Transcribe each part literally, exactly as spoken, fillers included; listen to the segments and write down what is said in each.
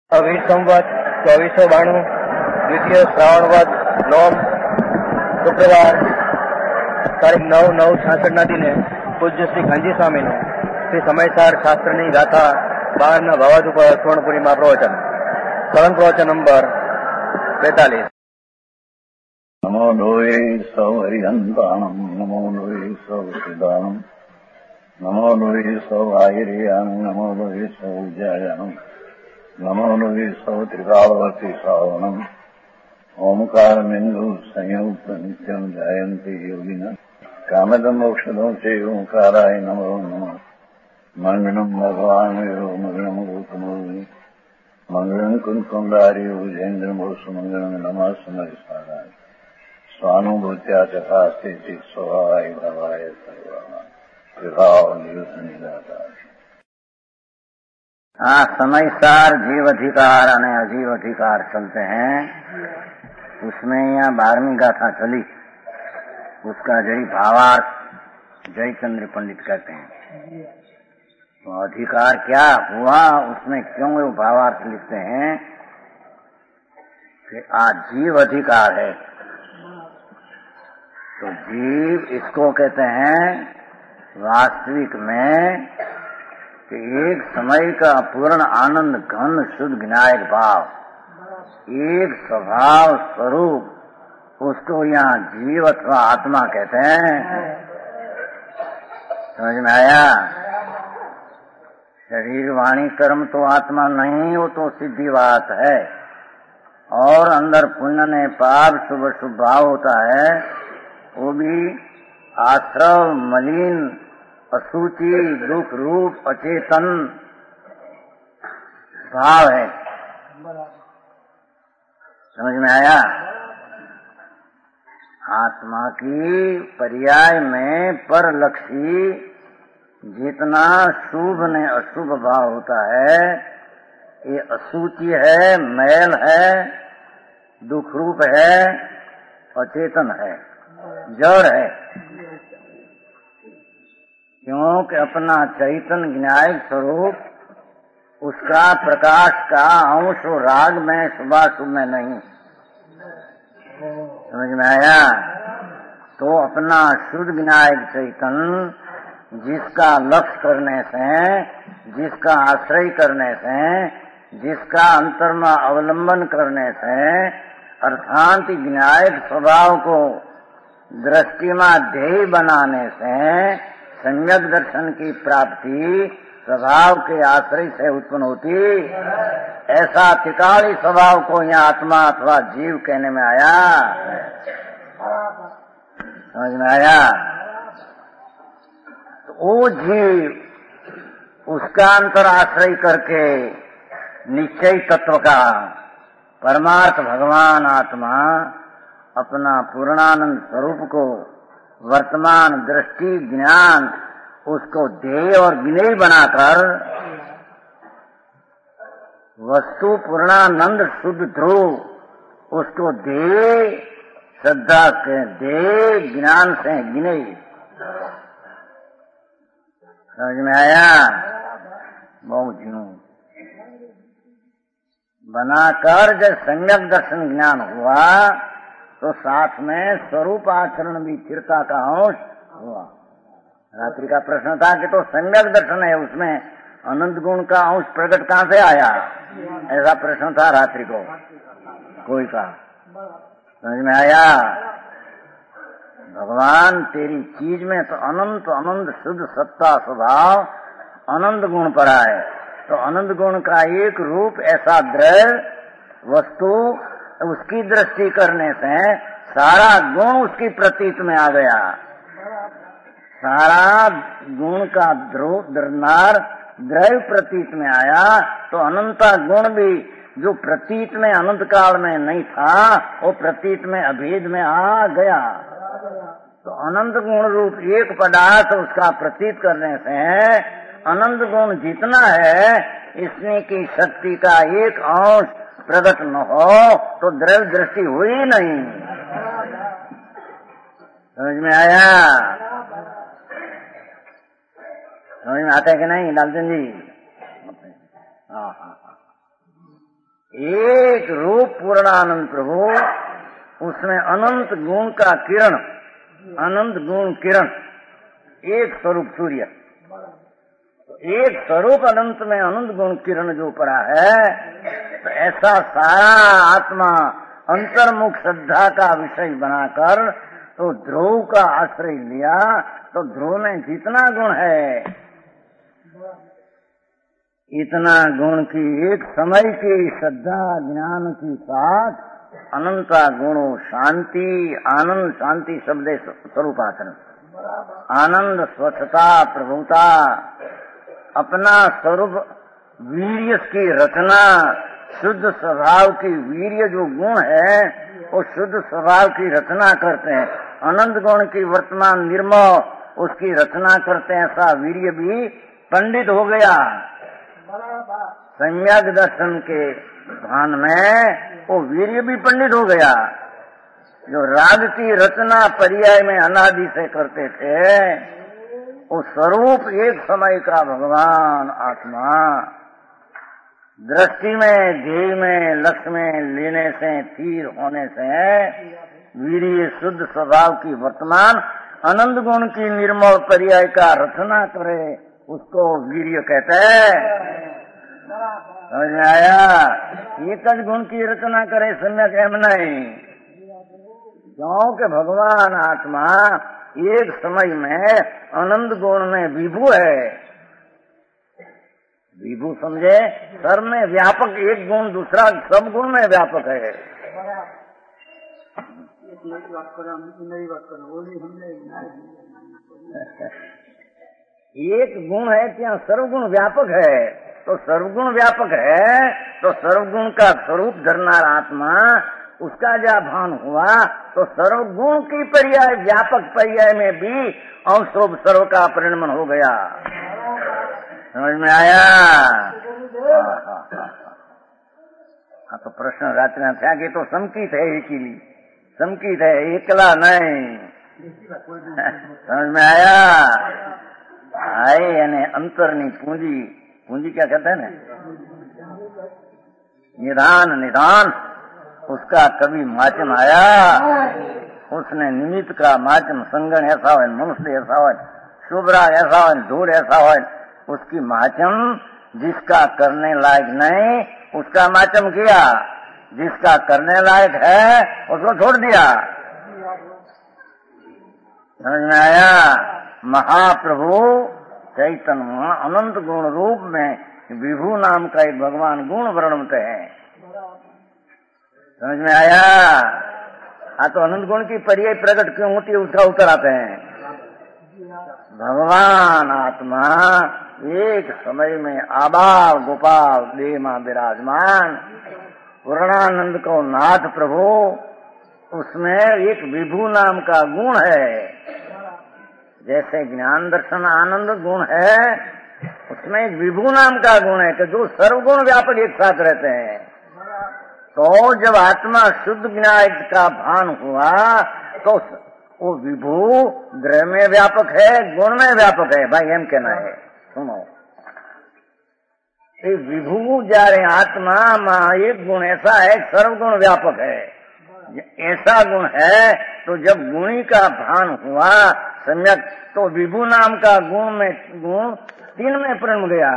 વીસ સંવત ચોવીસો બાણું દ્વિતીય શ્રાવણ વદ નોમ શુક્રવાર તારીખ નવ નવ છાસઠના દિને પૂજ્ય શ્રી ગાંધી સ્વામીનું શ્રી સમયસાર શાસ્ત્રની ગાથા બારના ભવાદ ઉપર સુવર્ણપુરીમાં પ્રવચન સળંગ પ્રવચન નંબર બેતાલીસ. નમો લોહી સૌ હરિહંતાણમ નમો લોહી સૌ સિદાનમ નમો લોહી સૌ આહિર્યાન નમો લોહી સૌ જયાનમ નમો લોહી સૌ ત્રિકાળવતી શ્રાવણમ ઓમકાર બિંદુ સંયુક્ત નિત્યમ જયંતિ યોગિના કામદમ મોક્ષદો છે ઓંકારાય નમો નમઃ. મંગળમ ભગવાન યો મંગળમ ગૌતમોની મંગળમ કુંકુંડાર્યો જયેન્દ્રમોસુ મંગળમ નમઃ સમયસારાય સ્વાનુભૂત્યા ચકાસ્તે ચિત સ્વભાવાય ભવાય સર્વમાં વિભાવ નિદાતા. हाँ, समयसार जीव अधिकार અને अजीव अधिकार चलते हैं. उसमें यहाँ बारहवीं गाथा चली, उसका जय भावार्थ जयचंद्र पंडित कहते हैं. तो अधिकार क्या हुआ, उसमें क्यों वो भावार्थ लिखते हैं कि आज जीव अधिकार है. तो जीव इसको कहते हैं वास्तविक में कि एक समय का पूर्ण आनंद घन शुद्ध विनायक भाव, एक स्वभाव स्वरूप, उसको यहाँ जीव अथवा आत्मा कहते हैं. समझ में आया? शरीर वाणी कर्म तो आत्मा नहीं, वो तो सिद्धि बात है. और अंदर पुण्य ने पाप शुभ शुभ भाव होता है, वो भी आश्रव मलिन असूचि दुख रूप अचेतन भाव है. समझ में आया? आत्मा की पर्याय में परलक्षी जितना शुभ ने अशुभ भाव होता है, ये असूचि है, मैल है, दुख रूप है, अचेतन है, जड़ है. क्योंकि अपना चैतन्य विनायक स्वरूप उसका प्रकाश का अंश राग में शुभाशुभ में नहीं. समझ में आया? तो अपना शुद्ध विनायक चैतन्य जिसका लक्ष्य करने से, जिसका आश्रय करने से, जिसका अंतर्मा अवलंबन करने से अर्थात विनायक स्वभाव को दृष्टिमा ध्येय बनाने से सम्यक दर्शन की प्राप्ति स्वभाव के आश्रय से उत्पन्न होती. ऐसा त्रिकाली स्वभाव को यहाँ आत्मा अथवा जीव कहने में आया. समझ में आया? तो वो जीव उसका अंतर आश्रय करके निश्चय तत्व का परमार्थ भगवान आत्मा अपना पूर्णानंद स्वरूप को वर्तमान दृष्टि ज्ञान उसको ध्येय और विनय बनाकर वस्तु पूर्णानंद शुद्ध ध्रुव उसको ध्येय श्रद्धा से ध्येय ज्ञान से विनय. समझ में आया? बहुत जीव बनाकर जब सम्यक दर्शन ज्ञान हुआ तो साथ में स्वरूप आचरण भी चिरता का अंश हुआ. रात्रि का प्रश्न था कि तो सम्यक दर्शन है, उसमें अनंत गुण का अंश प्रकट कहाँ से आया, ऐसा प्रश्न था रात्रि को कोई का. समझ में आया? भगवान तेरी चीज में तो अनंत अनंत शुद्ध सत्ता स्वभाव अनंत गुण पर आए, तो अनंत गुण का एक रूप ऐसा द्रव्य वस्तु उसकी दृष्टि करने से सारा गुण उसकी प्रतीत में आ गया. सारा गुण का ध्रुव दरनार द्रव्य प्रतीत में आया, तो अनंता गुण भी जो प्रतीत में अनंत काल में नहीं था वो प्रतीत में अभेद में आ गया. तो अनंत गुण रूप एक पदार्थ उसका प्रतीत करने से अनंत गुण जितना है इसमें की शक्ति का एक अंश प्रकट न हो तो द्रव्य दृष्टि हुई नहीं. समझ में आया? समझ में आता है कि नहीं लालचंद जी? हाँ हाँ हाँ. एक रूप पूर्णानंद प्रभु, उसमें अनंत गुण का किरण, अनंत गुण किरण, एक स्वरूप सूर्य, एक स्वरूप अनंत में अनंत गुण किरण जो पड़ा है, तो ऐसा सारा आत्मा अंतर्मुख श्रद्धा का विषय बनाकर तो ध्रुव का आश्रय लिया, तो ध्रुव में जितना गुण है, इतना गुण की एक समय की श्रद्धा ज्ञान की साथ अनंता गुणों शांति आनंद, शांति शब्द स्वरूप आचरण, आनंद स्वच्छता प्रभुता, अपना स्वरूप वीर्य की रचना, शुद्ध स्वभाव की वीर्य जो गुण है वो शुद्ध स्वभाव की रचना करते हैं, अनंत गुण की वर्तमान निर्मल उसकी रचना करते हैं। ऐसा वीर्य भी पंडित हो गया, सम्यक दर्शन के भान में वो वीर्य भी पंडित हो गया। जो राग की रचना पर्याय में अनादि से करते थे, वो स्वरूप एक समय का भगवान आत्मा दृष्टि में, ध्येय में, लक्ष्य में लेने से, तीर होने से वीर्य शुद्ध स्वभाव की वर्तमान अनंत गुण की निर्मल पर्याय का रचना करे, उसको वीर्य कहते हैं। समझ में आया? एक गुण की रचना करे सम्यक एम नहीं, क्योंकि भगवान आत्मा एक समय में अनंत गुण में विभु है। विभु समझे, सर्व में व्यापक, एक गुण दूसरा सब गुण में व्यापक है। एक गुण है क्या सर्वगुण व्यापक है, तो सर्वगुण व्यापक है तो सर्वगुण का स्वरूप धरनार आत्मा, उसका जब भान हुआ तो सर्वगुण की पर्याय व्यापक पर्याय में भी अंशरूप सर्व का परिणमन हो गया। समझ में आया? हाँ, तो प्रश्न रात्रि था कि तो संकित है, एक ही संकित है, एकला नहीं। समझ में आया? आए यानी अंतरनी पूंजी, पूंजी क्या कहते हैं ना, निधान, निधान उसका कभी माचम आया, उसने निमित्त का माचम, संगण ऐसा हो, मनुष्य ऐसा हो, शुभराग ऐसा हो, धूल ऐसा हो, उसकी माचम जिसका करने लायक नहीं उसका माचम किया, जिसका करने लायक है उसको छोड़ दिया। समझ में आया? महाप्रभु चैतन्य अनंत गुण रूप में विभु नाम का एक भगवान गुण वर्णनते हैं। समझ में आया? हाँ, तो अनंत गुण की पर्याय प्रकट क्यों होती है उसका उत्तर आते हैं। भगवान आत्मा एक समय में आबाल गोपाल देह में विराजमान, पूर्णानंद को नाथ प्रभु, उसमें एक विभु नाम का गुण है। जैसे ज्ञान दर्शन आनंद गुण है, उसमें एक विभु नाम का गुण है कि जो सर्वगुण व्यापक एक साथ रहते हैं। तो जब आत्मा शुद्ध ज्ञान का भान हुआ तो वो विभु द्रव्य में व्यापक है, गुण में व्यापक है। भाई एम कहना है, सुनो, ये विभु जा रहे आत्मा मां एक गुण ऐसा है सर्वगुण व्यापक है, ऐसा गुण है। तो जब गुणी का भान हुआ सम्यक, तो विभु नाम का गुण में गुण तीन में प्रण गया।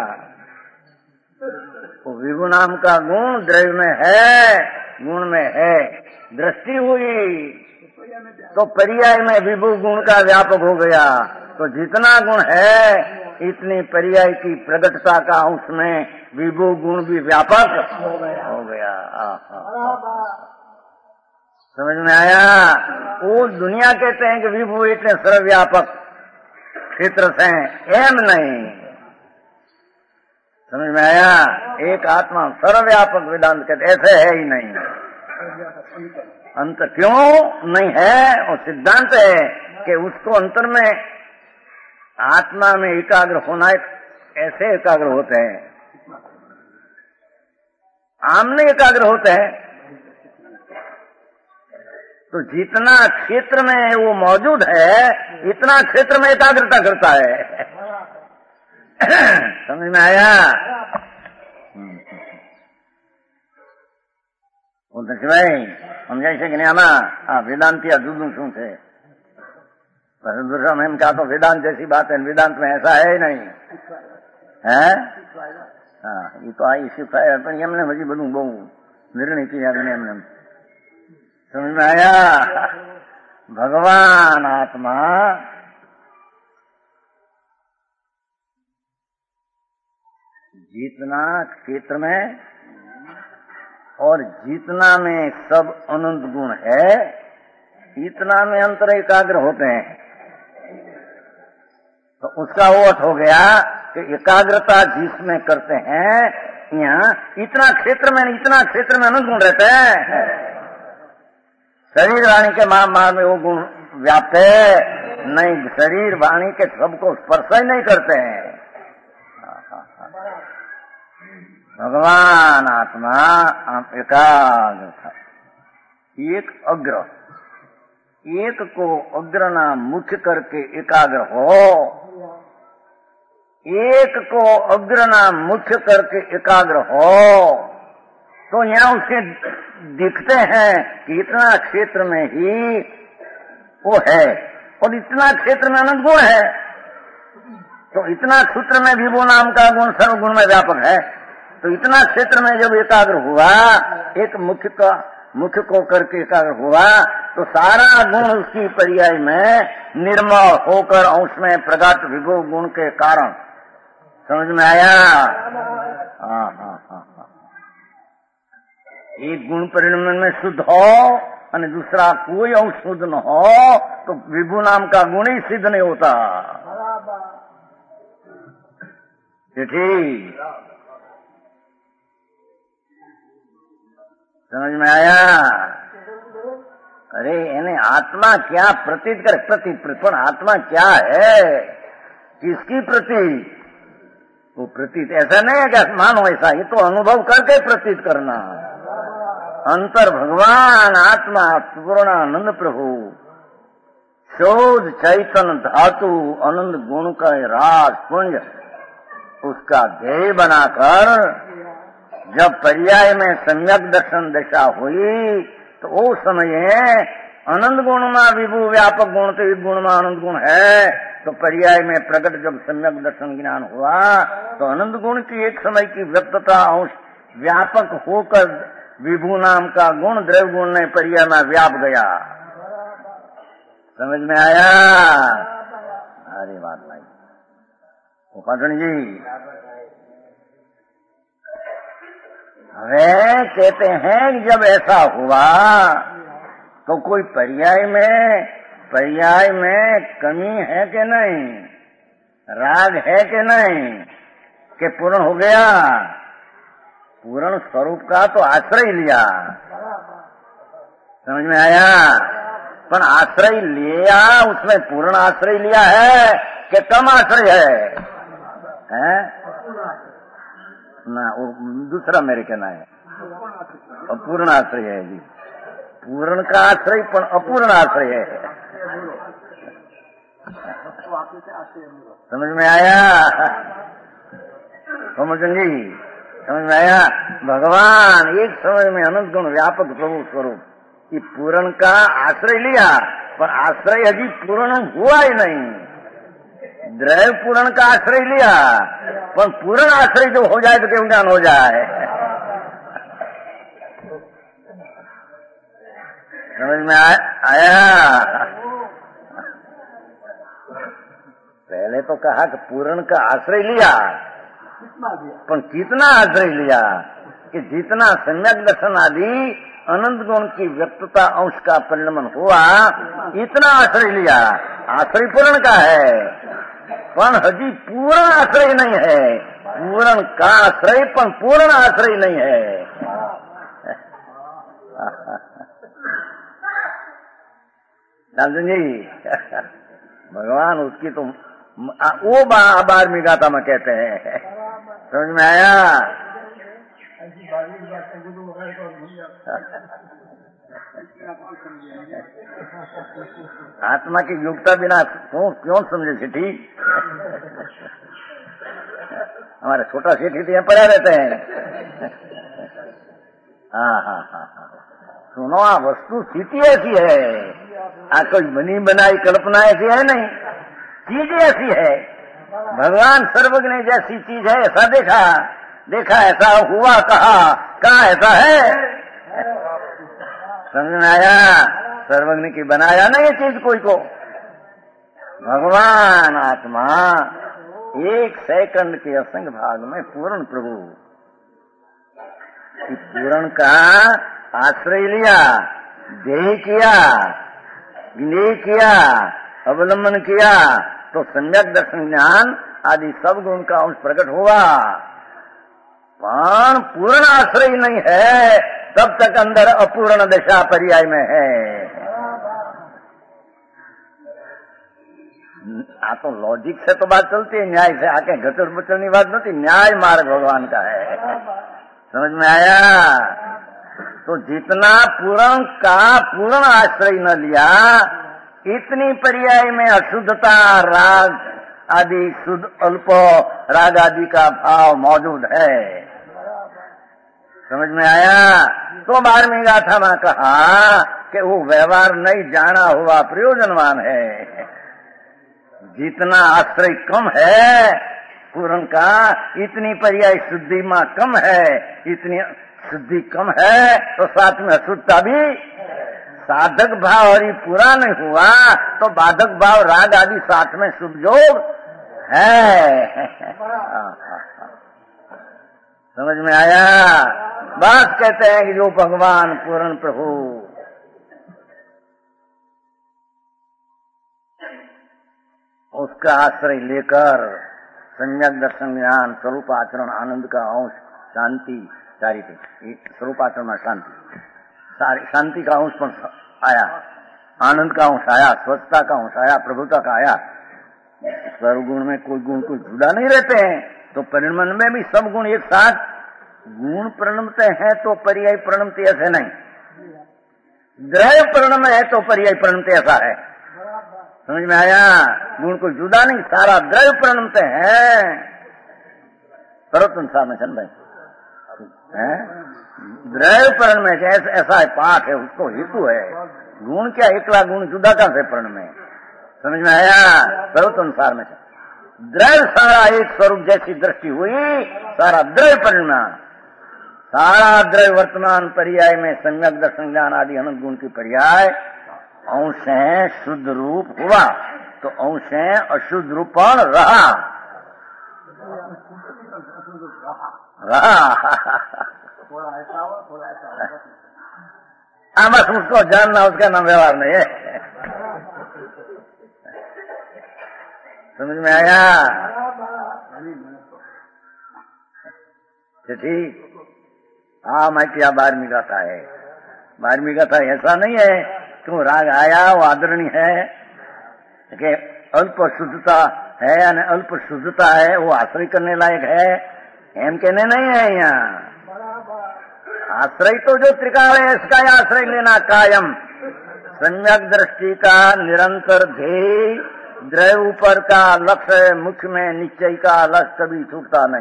तो विभु नाम का गुण द्रव्य में है, गुण में है, दृष्टि हुई तो पर्याय में विभु गुण का व्यापक हो गया। तो जितना गुण है इतनी पर्याय की प्रगटता का उसमें विभु गुण भी व्यापक हो गया, हो गया। समझ में आया? वो दुनिया कहते हैं कि विभु इतने सर्वव्यापक क्षेत्र से, एम नहीं। समझ में आया? एक आत्मा सर्वव्यापक वेदांत कहते, ऐसे है ही नहीं। अंत क्यों नहीं है? और सिद्धांत है कि उसको अंतर में आत्मा में एकाग्र होना, ऐसे एकाग्र होते हैं, आमने एकाग्र होते हैं। तो जितना क्षेत्र में वो मौजूद है इतना क्षेत्र में एकाग्रता करता है। समझ में आया? ભાઈ સમજાય છે કે નહીં આમાં? આ વેદાંતિ આ જુદું શું છે? हम क्या तो वेदांत जैसी बात है, वेदांत में ऐसा है ही नहीं है। हाँ ये तो आई सिखाया પણ એમને હજી બધું બહુ નિર્ણય કર્યા એમને સમજ में आया। भगवान आत्मा जितना क्षेत्र में और जितना में सब अनंत गुण है इतना में अंतर एकाग्र होते हैं। तो उसका वो अर्थ हो गया कि एकाग्रता जिसमें करते हैं यहाँ इतना क्षेत्र में इतना क्षेत्र में अनंत गुण रहते हैं। शरीर वाणी के मां मां में वो गुण व्याप्त है नहीं, शरीर वाणी के सबको स्पर्श ही नहीं करते हैं। भगवान आत्मा एकाग्र एक अग्र एक को अग्रना मुख्य करके एकाग्र हो, एक को अग्रना मुख्य करके एकाग्र हो तो यहाँ उसके दिखते हैं कि इतना क्षेत्र में ही वो है और इतना क्षेत्र में अनंत गुण है। तो इतना क्षेत्र में भी वो नाम का गुण सर्व गुण में व्यापक है। तो इतना क्षेत्र में जब एकाग्र हुआ, एक मुख्य का मुख्य को करके एकाग्र हुआ तो सारा गुण उसकी पर्याय में निर्मल होकर अंश में प्रगट विभो गुण के कारण समझ में आया। हाँ हाँ हाँ हाँ एक गुण परिणाम में शुद्ध हो और दूसरा कोई अंश शुद्ध न हो तो विभु नाम का गुण ही सिद्ध नहीं होता। ठीक समझ में आया। अरे यानी आत्मा क्या प्रतीत करे? प्रतीत पर आत्मा क्या है? किसकी प्रतीत? वो प्रतीत ऐसा नहीं है कि मानो ऐसा, ये तो अनुभव करके प्रतीत करना। अंतर भगवान आत्मा पूर्णानंद प्रभु शोध चैतन्य धातु आनंद गुण का राज पुंज उसका ध्येय बनाकर जब पर्याय में सम्यक दर्शन दशा हुई तो वो समय आनंद गुण में विभु व्यापक गुण तो एक गुण में आनंद गुण है। तो पर्याय में प्रकट जब सम्यक दर्शन ज्ञान हुआ तो आनंद गुण की एक समय की व्यक्तता अंश व्यापक होकर विभु नाम का गुण द्रव्य गुण ने पर्याय में व्याप गया। समझ में आया? अरे बात भाई उपासन जी वे कहते हैं कि जब ऐसा हुआ तो कोई पर्याय में पर्याय में कमी है कि नहीं, राग है कि नहीं, कि पूर्ण हो गया? पूर्ण स्वरूप का तो आश्रय लिया। समझ में आया? पर आश्रय लिया उसमें पूर्ण आश्रय लिया है कि कम आश्रय है, है? ना वो दूसरा मेरे कहना है अपूर्ण आश्रय है जी। पूर्ण का आश्रय पर अपूर्ण आश्रय है। समझ में आया? समझेंगे? समझ में आया? भगवान एक समय में अनंत गुण व्यापक प्रभु स्वरूप ये पूर्ण का आश्रय लिया पर आश्रय अभी पूर्ण हुआ ही नहीं। द्रव्य पूर्ण का आश्रय लिया पर पूर्ण आश्रय जो हो जाए तो क्यों ज्ञान हो जाए। समझ में आया? पहले तो कहा कि पूर्ण का आश्रय लिया पर कितना आश्रय लिया कि जितना सम्यक दर्शन आदि अनंत गुण की व्यक्तता अंश का परिणमन हुआ इतना आश्रय लिया। आश्रय पूर्ण का है पर हजी पूर्ण आश्रय नहीं है। पूर्ण का आश्रय पर पूर्ण आश्रय नहीं है। जी भगवान उसकी तो वो बार में गाता में कहते हैं। समझ में आया? आत्मा की योग्यता बिना क्यों क्यों समझे सेठी? हमारे छोटा सेठी तो यहाँ पड़ा रहते हैं। हाँ हाँ हाँ हाँ सुनो, आ वस्तु स्थिति ऐसी है, आ कोई बनी बनाई कल्पना ऐसी है नहीं, चीज ऐसी है। भगवान सर्वज्ञ जैसी चीज है, ऐसा देखा देखा ऐसा हुआ, कहा कहा ऐसा है, समझ में आया? सर्वज्ञ की बनाया नहीं चीज कोई को। भगवान आत्मा एक सेकंड के असंग भाग में पूर्ण प्रभु, पूर्ण का आश्रय लिया, देह किया, विनय किया, अवलंबन किया, तो सम्यक दर्शन ज्ञान आदि सब गुण का अंश प्रकट हुआ। पण पूर्ण आश्रय नहीं है, तब तक अंदर अपूर्ण दशा पर्याय में है। आ तो लॉजिक से तो बात चलती है, न्याय से आके घचड़ बचड़नी बात नहीं, न्याय मार्ग भगवान का है, समझ में आया? तो जितना पूर्ण का पूर्ण आश्रय न लिया, इतनी पर्याय में अशुद्धता, राग आदि शुद्ध अल्प राग आदि का भाव मौजूद है, समझ में आया? तो बारहवीं गाथा में कहा कि वो व्यवहार नहीं जाना हुआ प्रयोजनवान है। जितना आश्रय कम है पूर्ण का, इतनी पर्याय शुद्धि में कम है, इतनी शुद्धि कम है तो साथ में अशुद्धता भी। साधक भाव और पूरा नहीं हुआ तो बाधक भाव राग आदि साथ में शुभ योग है। समझ में आया? बात कहते हैं कि जो भगवान पूर्ण प्रभु उसका आश्रय लेकर सम्यक दर्शन ज्ञान स्वरूप आचरण आनंद का अंश शांति सारी थी, स्वरूप आचरण में शांति सारी शांति का अंश पर आया, आनंद का अंश आया, स्वच्छता का अंश आया, प्रभुता का आया। सर्वगुण में कोई गुण कोई जुदा नहीं रहते हैं, तो परिणमन में भी सब गुण एक साथ गुण परिणमते हैं, तो पर्याय परिणमते ऐसे नहीं, द्रव्य परिणम है तो पर्याय परिणमते ऐसा है। समझ में आया? गुण को जुदा नहीं, सारा द्रव्य परिणमते हैं। करो तुम सामने भाई, द्रव्य परिणम में ऐसा है, पाठ है, उसको हेतु है। गुण क्या एकला गुण जुदा का से परिणम में, समझ में आया? करो तुम सार में द्रव्य सारा एक स्वरूप जैसी दृष्टि हुई, सारा द्रव्य परिणाम, सारा द्रव्य वर्तमान पर्याय में सम्यक दर्शन ज्ञान आदि अनंत गुण की पर्याय अंश है, शुद्ध रूप हुआ तो अंश है, अशुद्ध रूपण रहा रहा थोड़ा ऐसा हो थोड़ा ऐसा हो, हाँ बस उसको जानना, उसका नाम व्यवहार नहीं है। समझ में आया? ठीक। हाँ मैं क्या बारहवीं गाथा है, बारहवीं गाथा ऐसा नहीं है क्यों राग आया वो आदरणीय है कि अल्प शुद्धता है या अल्प शुद्धता है वो आश्रय करने लायक है, एम कहने नहीं है। यहाँ आश्रय तो जो त्रिकाल है इसका आश्रय लेना कायम, सम्यक दृष्टि का निरंतर ध्येय, द्रव्य ऊपर का लक्ष्य, मुख्य में निश्चय का लक्ष्य कभी छूटता नहीं।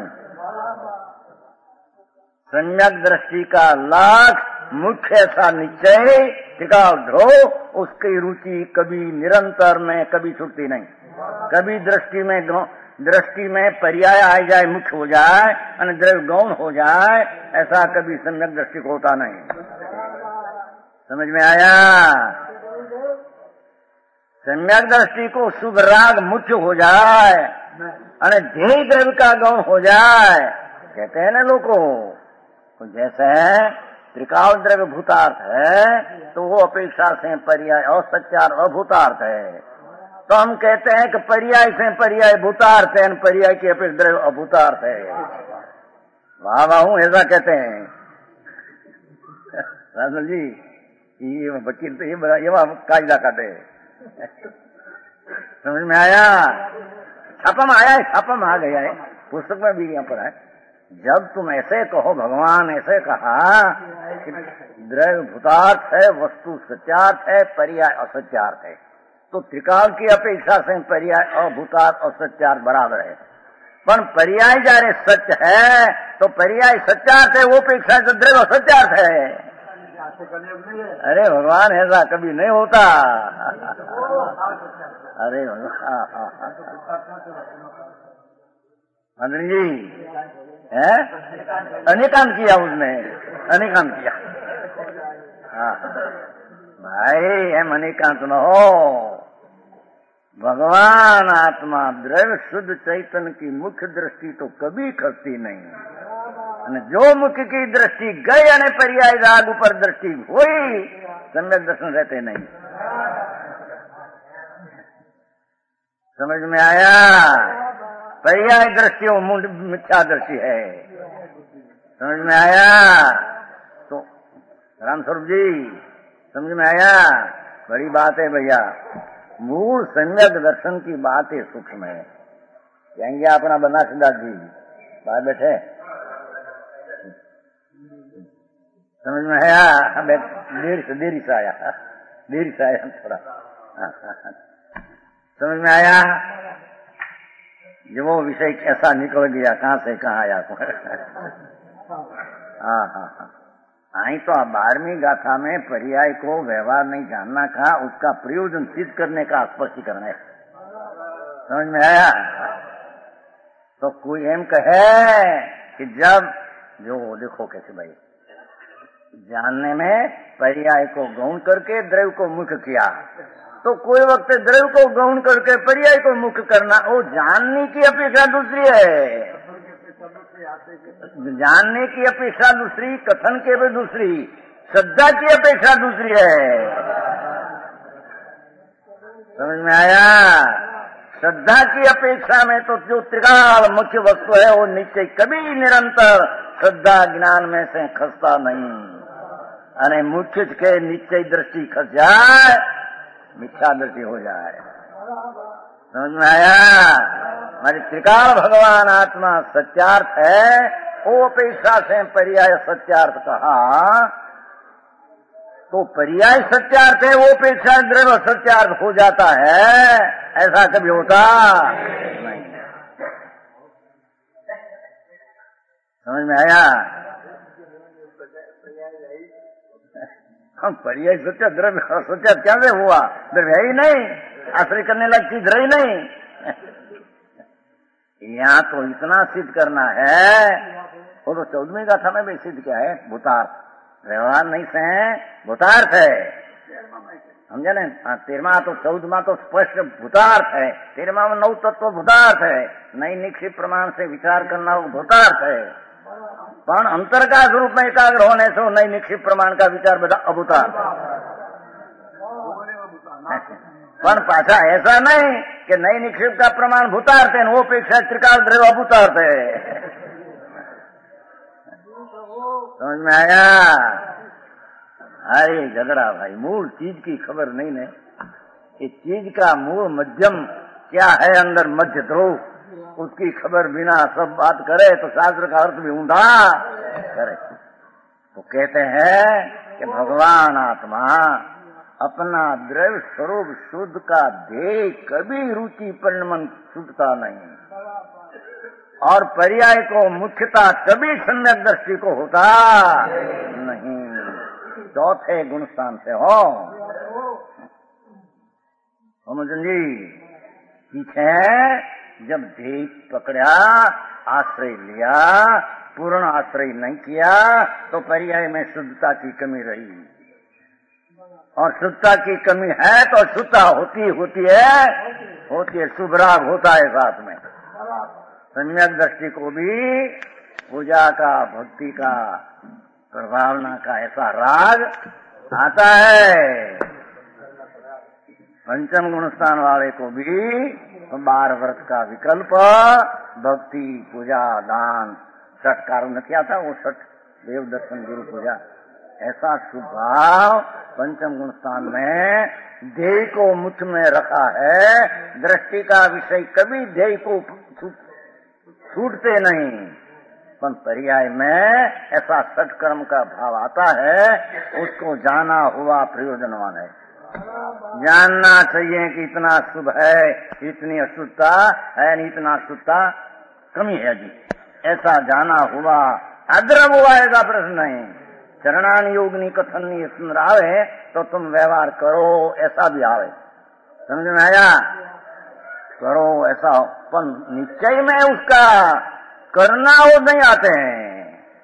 सम्यक दृष्टि का लक्ष्य मुख्य ऐसा निश्चय टिकाव ध्रुव, उसकी रुचि कभी निरंतर में कभी छूटती नहीं। कभी दृष्टि में दृष्टि में पर्याय आ जाए, मुख्य हो जाए और द्रव्य गौण हो जाए, ऐसा कभी सम्यक दृष्टि को होता नहीं। समझ में आया? सम्यक दृष्टि को शुभ राग मुख्य हो जाए और ध्येय द्रव्य का गौण हो जाए, कहते हैं ना लोगों को, जैसे त्रिकाल द्रव्य भूतार्थ है तो वो अपेक्षा से पर्याय और सत्यार अभूतार्थ है। तो हम कहते हैं कि पर्याय से पर्याय भूतार्थ है, पर्याय की अपेक्षा द्रव्य अभूतार्थ है। वाह वाह हूँ ऐसा कहते हैं राजल जी, ये वकील तो ये ये कायदा काटे। समझ में आया? छापा में आया है, छापा में आ गया है, पुस्तक में भी यहाँ पर है। जब तुम ऐसे कहो, भगवान ऐसे कहा कि द्रव्य भूतार्थ है, वस्तु सत्यार्थ है, पर्याय असत्यार्थ है, तो त्रिकाल की अपेक्षा से पर्याय अभूतार्थ और सत्यार्थ बराबर है। पर पर्याय जारे सत्य है तो पर्याय सत्यार्थ है, वो अपेक्षा से द्रव्य सत्यार्थ है। अरे भगवान ऐसा कभी नहीं होता। अरे भगवान मंत्री जी है अनेकांत किया उसने, अनेकांत किया। हाँ भाई एम अनेकांत न हो। भगवान आत्मा द्रव्य शुद्ध चैतन्य की मुख्य दृष्टि तो कभी खसती नहीं। जो मुख्य की दृष्टि गई यानी पर्याय राग ऊपर दृष्टि हुई, सम्यक दर्शन रहते नहीं। समझ में आया? पर्याय दृष्टि वो मिथ्या दृष्टि है। समझ में आया? तो राम स्वरूप जी समझ में आया? बड़ी बात है भैया। मूल सम्यक दर्शन की बात है, सूक्ष्म है। कहेंगे अपना बना सिद्धार्थ जी बाहर बैठे, समझ में आया? देर से देरी से आया, देरी से आया थोड़ा। समझ में आया? जो वो विषय कैसा निकल गया, कहाँ से कहाँ आया। हाँ हाँ हाँ आई तो बारहवीं गाथा में पर्याय को व्यवहार नहीं जानना कहा, उसका प्रयोजन सिद्ध करने का स्पष्टीकरण है। समझ में आया? तो कोई एम कहे कि जब जो देखो कैसे भाई जानने में पर्याय को गौण करके द्रव्य को मुख्य किया, तो कोई वक्त द्रव्य को गौण करके पर्याय को मुख्य करना वो जानने की अपेक्षा दूसरी है। जानने की अपेक्षा दूसरी, कथन के भी दूसरी, श्रद्धा की अपेक्षा दूसरी है। समझ में आया? श्रद्धा की अपेक्षा में तो जो त्रिकाल मुख्य वस्तु है वो निश्चय कभी निरंतर श्रद्धा ज्ञान में से खसता नहीं। अरे मुख्य के निश्चय दृष्टि खस जाए, मिथ्या दृष्टि हो जाए। समझ में आया? हमारी त्रिकाल भगवान आत्मा सत्यार्थ है, वो अपेक्षा से पर्याय सत्यार्थ कहा, तो पर्याय सत्यार्थ है, वो अपेक्षा द्रव्य सत्यार्थ हो जाता है। ऐसा कभी होता नहीं। समझ में आया? हम पर्याय सत्य द्रव्य सत्यार्थ क्या से हुआ? द्रव्य ही नहीं, आश्रय करने लग चीज रही नहीं। यहाँ तो इतना सिद्ध करना है, वो तो चौदहवीं गाथा में भी सिद्ध क्या है? भूतार्थ, व्यवहार नहीं से है, भूतार्थ है। समझे न? तेरहवां तो चौदहवां तो स्पष्ट भूतार्थ है, तेरहवां में नौ तत्व भूतार्थ है, नई निश्चित प्रमाण से विचार करना वो भूतार्थ है। पण अंतर का स्वरूप में एकाग्र होने से वो नई निश्चित प्रमाण का विचार बता अभूतार्थ। पण पाछा ऐसा नहीं कि नई निक्षेप का प्रमाण भूतार्थ है, वो अपेक्षा त्रिकाल द्रव्य अभूतार्थ है। समझ में आया? अरे झगड़ा भाई, मूल चीज की खबर नहीं है। इस चीज का मूल मध्यम क्या है, अंदर मध्य ध्रुव, उसकी खबर बिना सब बात करे तो शास्त्र का अर्थ भी ऊंधा करे। तो कहते हैं कि भगवान आत्मा अपना द्रव्य स्वरूप शुद्ध का ध्येय कभी रुचि परिणमन छूटता नहीं, और पर्याय को मुख्यता कभी सम्यक दृष्टि को होता नहीं। चौथे गुण स्थान से हो समझन जी। पीछे जब ध्येय पकड़ा, आश्रय लिया, पूर्ण आश्रय नहीं किया, तो पर्याय में शुद्धता की कमी रही, और शुद्धता की कमी है तो शुद्धता होती होती है होती है शुभ राग होता है साथ में। सम्यक दृष्टि को भी पूजा का, भक्ति का, प्रभावना का ऐसा राग आता है। पंचम गुण स्थान वाले को भी बार व्रत का विकल्प, भक्ति, पूजा, दान, छठ कारण नहीं आता, वो छठ देव दर्शन गुरु पूजा, ऐसा शुभ भाव पंचम गुण स्थान में ध्येय को मुख्य में रखा है। दृष्टि का विषय कभी ध्येय को छूटते नहीं, पर पर्याय में ऐसा सठ कर्म का भाव आता है, उसको जाना हुआ प्रयोजनवान है। जानना चाहिए कि इतना शुभ है, इतनी अशुद्धता है, इतना शुद्धता कमी है जी, ऐसा जाना हुआ। अद्रव हुआ ऐसा प्रश्न नहीं, चरणान योगनी कथन सुन आवे तो तुम व्यवहार करो, ऐसा भी आवे। समझ में आया? करो ऐसा, पर निश्चय में उसका करना वो नहीं आते हैं,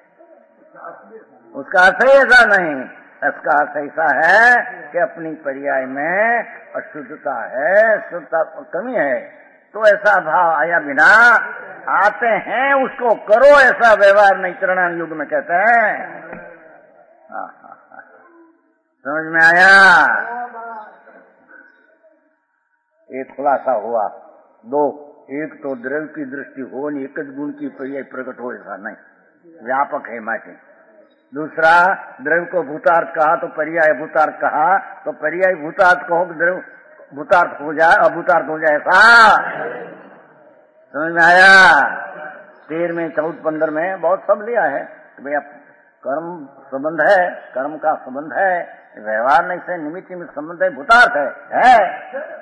उसका अर्थ ही ऐसा नहीं। इसका अर्थ ऐसा है कि अपनी पर्याय में अशुद्धता है, शुद्धता कमी है, तो ऐसा भाव आया बिना आते हैं उसको करो, ऐसा व्यवहार नहीं चरणान युग में कहते हैं। समझ में आया? एक खुलासा हुआ। दो, एक तो द्रव्य की दृष्टि हो नहीं, एक गुण की पर्याय प्रकट हो, ऐसा नहीं, व्यापक है माटे। दूसरा, द्रव्य को भूतार्थ कहा तो पर्याय भूतार्थ कहा, तो पर्याय भूतार्थ कहो कि द्रव्य भूतार्थ हो जाए, अभूतार्थ हो जाए, ऐसा समझ में आया? तेर में, चौदह पंद्रह में बहुत सब लिया है कि भैया कर्म संबंध है, कर्म का संबंध है, व्यवहार नहीं से निमित्त निमित्त संबंध है, भूतार्थ है, है?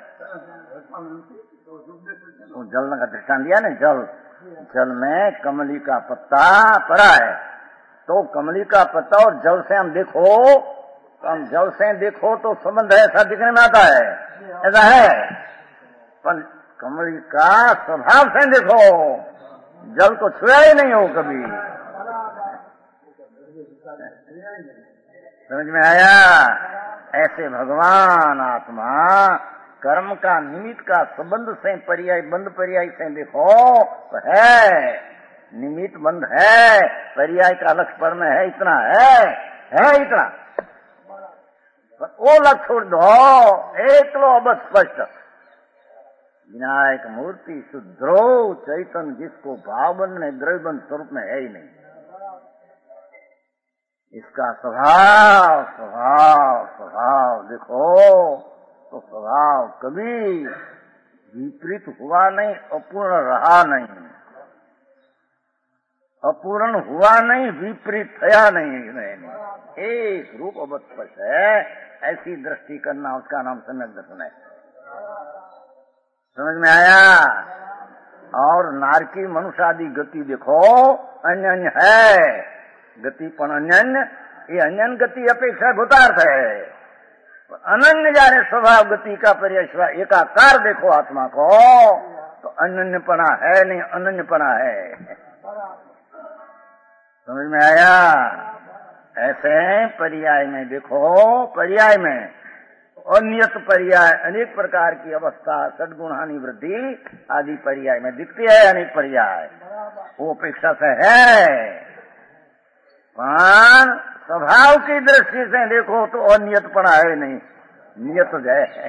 तो जल का दृष्टांत दिया ना, जल जल में कमली का पत्ता पड़ा है, तो कमली का पत्ता और जल से हम देखो, तो हम जल से देखो तो संबंध है, ऐसा दिखने में आता है, ऐसा है। पर कमली का स्वभाव से देखो, जल को छुआ ही नहीं हो कभी। समझ में आया? ऐसे भगवान आत्मा कर्म का निमित्त का संबंध से पर्याय बंद पर्याय से देखो तो है, निमित्त बंद है, पर्याय का लक्ष्य पर में है, इतना है, है इतना। वो लक्ष्य छोड़ दो, एक लो अब स्पष्ट विनायक मूर्ति शुद्रो चैतन्य, जिसको भावबंध ने द्रव्यबंध स्वरूप में है ही नहीं। इसका स्वभाव स्वभाव स्वभाव देखो तो स्वभाव कभी विपरीत हुआ नहीं, अपूर्ण रहा नहीं, अपूर्ण हुआ नहीं, विपरीत थया नहीं, नहीं, नहीं। एक रूप अवस्पष्ट है, ऐसी दृष्टि करना उसका नाम सम्यक दर्शन है। समझ में आया? और नारकी मनुष्य आदि गति देखो अन्य अन्य है, गति पण अन्य, ये अन्य गति अपेक्षा भूतार्थ है। अनन्य जाने स्वभाव गति का पर्यय एकाकार देखो आत्मा को, तो अनन्यपना है नहीं, अनन्यपना है। समझ में आया? ऐसे पर्याय में देखो, पर्याय में अनियत पर्याय, अनेक प्रकार की अवस्था, सद्गुणानी वृद्धि आदि पर्याय में दिखती है, अनेक पर्याय वो अपेक्षा से है। पर स्वभाव की दृष्टि से देखो तो अनियतपना है नहीं, नियत है,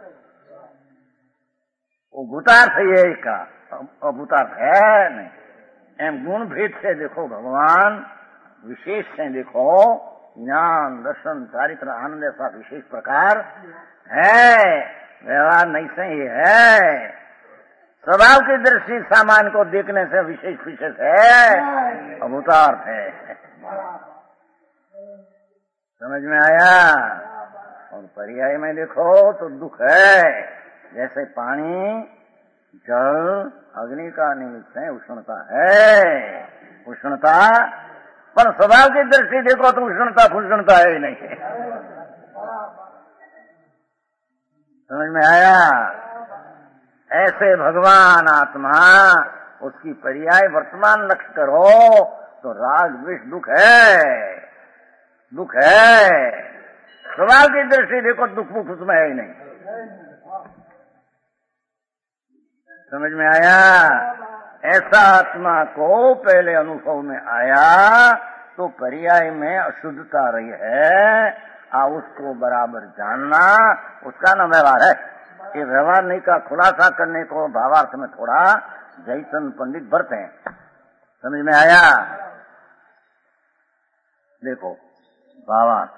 वो भूतार्थ है का, अभूतार्थ है नहीं। एम गुण भेद से देखो भगवान, विशेष से देखो, ज्ञान दर्शन चारित्र आनंद ऐसा विशेष प्रकार है, व्यवहार नहीं से ही है। स्वभाव की दृष्टि सामान्य को देखने से विशेष विशेष है, अभूतार्थ है। समझ में आया? और पर्याय में देखो तो दुख है, जैसे पानी जल अग्नि का निमित्त है, उष्णता है, उष्णता, पर स्वभाव की दृष्टि देखो तो उष्णता फुष्णता है ही नहीं। समझ में आया? ऐसे भगवान आत्मा, उसकी पर्याय वर्तमान लक्ष्य करो तो राग द्वेष दुख है, दुख है। स्वभाव की दृष्टि देखो दुख मुख उसमें है ही नहीं। समझ में आया? ऐसा आत्मा को पहले अनुभव में आया तो पर्याय में अशुद्धता रही है, आ उसको बराबर जानना, उसका नाम व्यवहार है। ये व्यवहार नहीं का खुलासा करने को भावार्थ में थोड़ा जयचंद पंडित बरते हैं। समझ में आया? देखो भावार्थ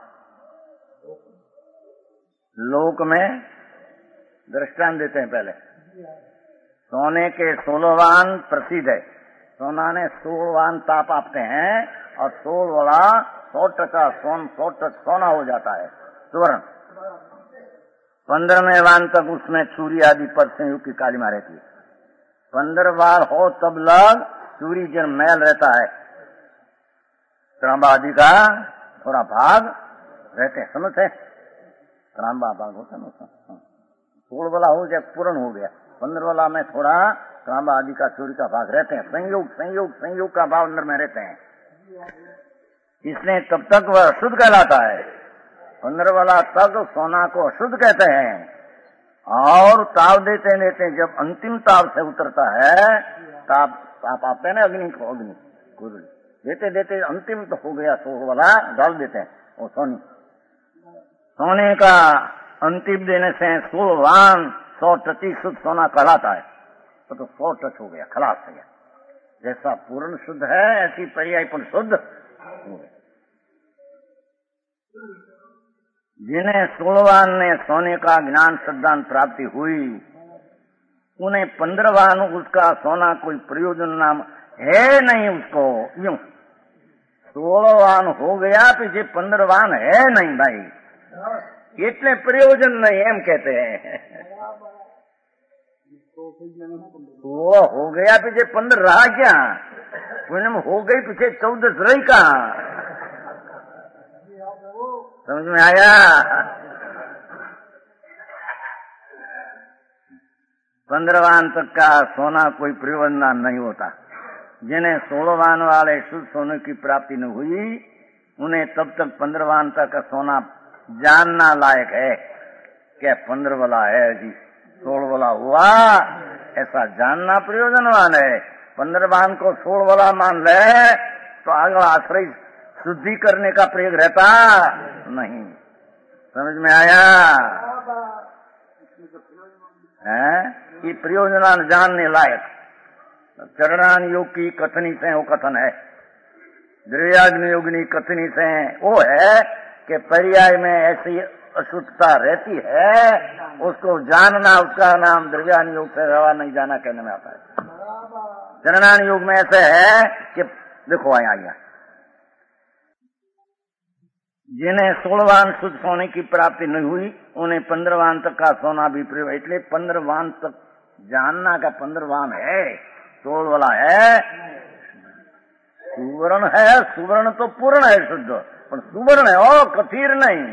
लोक में दृष्टांत देते हैं। पहले सोने के सोलहवान प्रसिद्ध है, सोना ने सोलहवान ताप आपते हैं और सोल वाला सौ टका सोन सौ टक सोना हो जाता है स्वर्ण। पंद्रहवें वान तक उसमें चूरी आदि पर संयुक्त की काली माँ रहती है। पंद्रह बार हो तब लग चूरी जन मैल रहता है, त्रंब आदि का थोड़ा भाग रहते हैं, समझते त्रांबा भाग होता है ना, सोलह वाला हो जाए पूर्ण हो गया, पंद्रह वाला में थोड़ा त्रांबा आदि का चोरी का भाग रहते हैं, संयोग संयोग संयोग का भाव अंदर में रहते हैं, इसलिए तब तक वह अशुद्ध कहलाता है। पंद्रह वाला तक सोना को अशुद्ध कहते हैं, और ताव देते देते जब अंतिम ताव से उतरता है, ताप ताप आते हैं ना अग्नि को, अग्नि गुरुल देते देते अंतिम तो हो गया, सोलह वाला डाल देते हैं वो सोनी, सोने का अंतिम देने से सोलवान सौ प्रतिशत सोना कहलाता है, तो, तो सौ टच हो गया, खलास हो गया। जैसा पूर्ण शुद्ध है ऐसी पर्याय पण शुद्ध हो गया। जिन्हें सोलवान ने सोने का ज्ञान श्रद्धान प्राप्ति हुई, उन्हें पंद्रहवान उसका सोना कोई प्रयोजन नाम है नहीं उसको, यूं सोलहवान हो गया पीछे पंद्रहवान है नहीं भाई, इतने प्रयोजन नहीं एम कहते हैं। सोलह हो गया पीछे पंद्रह रहा क्या, पूनम हो गई पीछे चौदह रही कहाँ, समझ में आया? पंद्रहवान तक का सोना कोई प्रयोजन नहीं होता। जिन्हें सोलहवान वाले शुद्ध सोने की प्राप्ति न हुई, उन्हें तब तक पंद्रहवान तक का सोना जानना लायक है। क्या पंद्रह वाला है जी, सोलह वाला हुआ, ऐसा जानना प्रयोजनवान है। पंद्रहवान को सोलह वाला मान ले तो अगला आश्रय शुद्धि करने का प्रयोग रहता नहीं। समझ में आया? है ये प्रयोजन जानने लायक। चरणान योग की कथनी से वो कथन है, द्रव्याग्नि योगिनी कथनी से वो है कि पर्याय में ऐसी अशुद्धता रहती है, उसको जानना, उसका नाम द्रव्यान योग से रवा नहीं जाना कहने में आता है। चरणान योग में ऐसे है कि देखो आया आया जिन्हें सोलहवान शुद्ध सोने की प्राप्ति नहीं हुई, उन्हें पंद्रहवान तक का सोना भी प्रयोग, इसलिए पंद्रहवान तक जानना का पंद्रहवान है, सोलह वाला है सुवर्ण है। सुवर्ण तो पूर्ण है शुद्ध, पर सुवर्ण है ओ कथीर नहीं,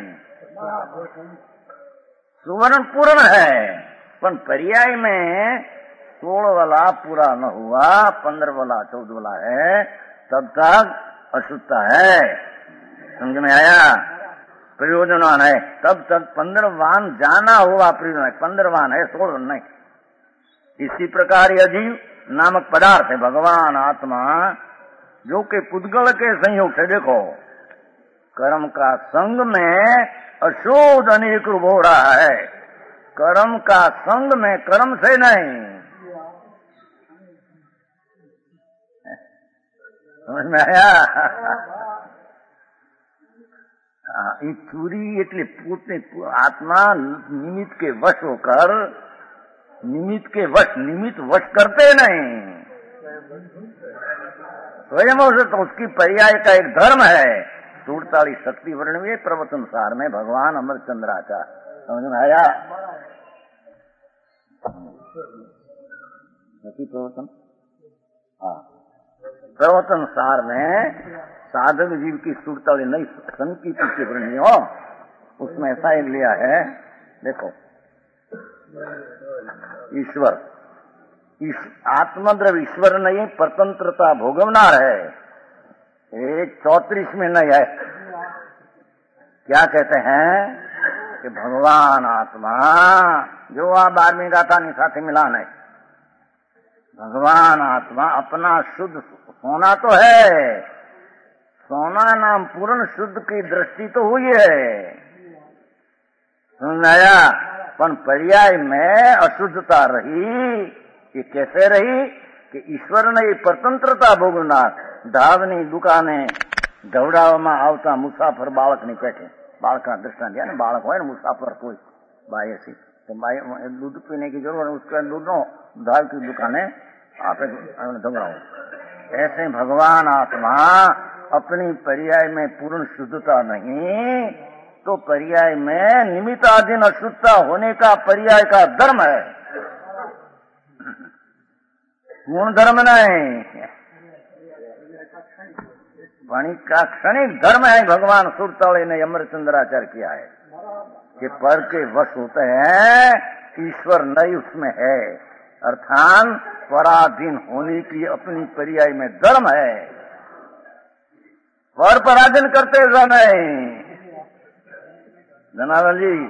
सुवर्ण पूर्ण है, पर पर्याय में सोलह वाला पूरा न हुआ, पंद्रह वाला चौदह वाला है, तब तक अशुद्धता है। समझ में आया? प्रयोजनवान है तब तक पंद्रहवान जाना हुआ प्रयोजन है, पंद्रहवान है सोलह नहीं। इसी प्रकार यह जीव नामक पदार्थ है भगवान आत्मा, जो कि पुद्गल के संयोग से देखो कर्म का संग में अशोध अनेक रूप हो रहा है, कर्म का संग में कर्म से नहीं। समझ में आया? ये चूरी એટલે પોતે आत्मा निमित्त के वश होकर, निमित्त के वश, निमित्त वश करते नहीं, स्वयं तो उसकी पर्याय का एक धर्म है। सूरताली शक्ति वर्णवी प्रवचन सार में भगवान अमरचंद्राचार्य। समझ में आया? प्रवचन हाँ प्रवचन सार में साधक जीव की सुरताली नहीं संकीर्ति के वर्णनी हो, उसमें ऐसा एक लिया है। देखो ईश्वर इस आत्मद्रव ईश्वर नहीं, परतंत्रता भोगवनार है। एक चौतीस में नहीं है, क्या कहते हैं कि भगवान आत्मा जो आप बारहवीं गाथा नहीं साथी मिलान है, भगवान आत्मा अपना शुद्ध सोना तो है, सोना नाम पूर्ण शुद्ध की दृष्टि तो हुई है, सुनाया, पर पर्याय में अशुद्धता रही। ये कैसे रही कि ईश्वर ने परतंत्रता भोगना, ધાવની દુકાને ઢવડાવવામાં આવતા મુસાફર બાળકની પેઠે, બાળકના દૃષ્ટાંત दिया ना, बालक हो मुसाफर कोई बाई ऐसी तो बाई दूध पीने की जरूरत है, उसके दूध नो धाव की दुकाने आप ढंगराओ। ऐसे भगवान आत्मा अपनी पर्याय में पूर्ण शुद्धता नहीं, तो पर्याय में निमित्ताधीन अशुद्धता होने का पर्याय का धर्म है, गुण धर्म नहीं। वाणी का क्षणिक धर्म है भगवान सुरतौली ने अमरचंद्राचार्य किया है कि पर के वश होते हैं, ईश्वर नहीं उसमें है, अर्थात पराधीन होने की अपनी पर्याय में धर्म है। पर पराधीन करते समय जनार्दन जी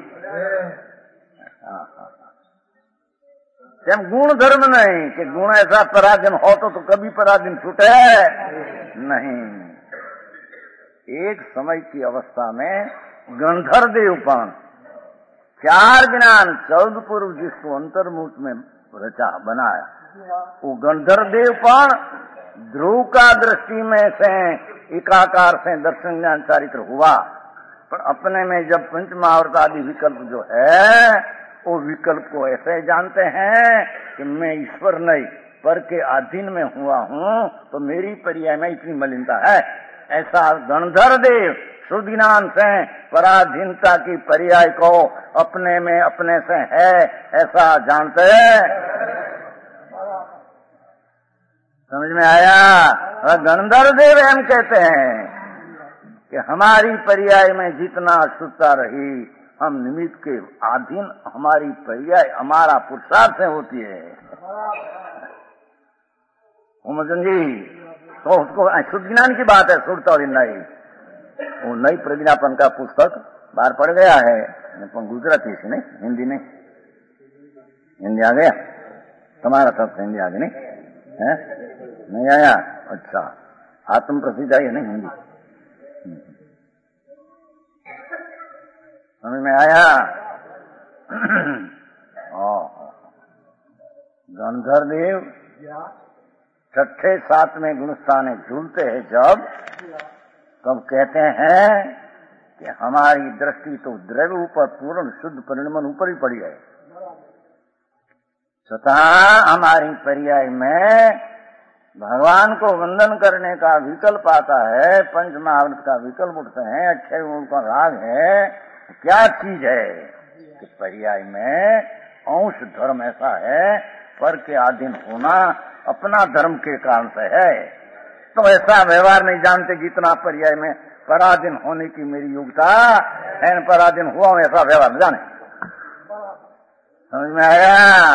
તેમ ગુણ ધર્મ નહીં કે ગુણ ऐसा पराधीन हो तो, तो कभी पराधीन छूटे नहीं। एक समय की अवस्था में गंधर्व देवपन चार ज्ञान चौदह पूर्व जिसको अंतर्मुख में रचा बनाया, वो गंधर्व देवपन ध्रुव का दृष्टि में से एकाकार से दर्शन ज्ञान चारित्र हुआ, पर अपने में जब पंचमहावर्त आदि विकल्प जो है वो विकल्प को ऐसे जानते हैं कि मैं ईश्वर नहीं पर के अधीन में हुआ हूँ, तो मेरी पर्याय में इतनी मलिनता है। ऐसा गंधर्व देव शुद्ध ज्ञान से पराधीनता की पर्याय को अपने में अपने से है ऐसा जानते हैं। समझ में आया? गंधर्व देव हम कहते हैं कि हमारी पर्याय में जितना शुद्धता रही, हम निमित्त के अधीन हमारी पर्याय हमारा पुरुषार्थ से होती है। उमजन जी तो उसको शुद्ध ज्ञान की बात है, शुद्धता और नहीं। वो नई प्रज्ञापन का पुस्तक बाहर पड़ गया है, गुजराती से नहीं, हिंदी नहीं। हिंदी आ गया तुम्हारा सब हिंदी आ गई नहीं है? नहीं आया? अच्छा, आत्म प्रसिद्ध आई है नहीं हिंदी? समझ में आया? गंधर्व देव छठे सातवें गुणस्थाने झूलते हैं जब, तब कहते हैं कि हमारी दृष्टि तो द्रव्य ऊपर पूर्ण शुद्ध परिणमन ऊपर ही पड़ी है, स्वतः हमारी पर्याय में भगवान को वंदन करने का विकल्प आता है, पंच महावर्त का विकल्प उठते हैं, अक्षय गुण का राग है। क्या चीज है कि पर्याय में अंश धर्म ऐसा है, पर के अधीन होना अपना धर्म के कारण से है। तो ऐसा व्यवहार नहीं जानते जितना पर्याय में पराधीन होने की मेरी योग्यता है, पराधीन हुआ हूं ऐसा व्यवहार न जाने। समझ में आया?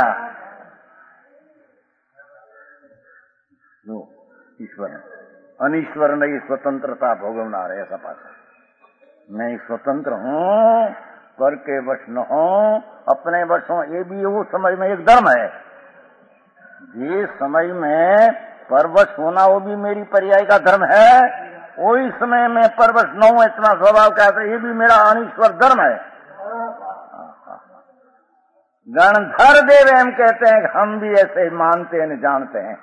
ईश्वर अनिश्वर नहीं स्वतंत्रता भोगवना रहे, ऐसा पास मैं स्वतंत्र हूँ, पर के वश न हो, अपने वश हो, ये भी वो समझ में एक धर्म है। जिस समय में परवश होना वो भी मेरी पर्याय का धर्म है, वही समय में परवश न हो इतना स्वभाव का, ये भी मेरा अनिश्वर धर्म है। गणधर देव हम कहते हैं कि हम भी ऐसे मानते हैं जानते हैं,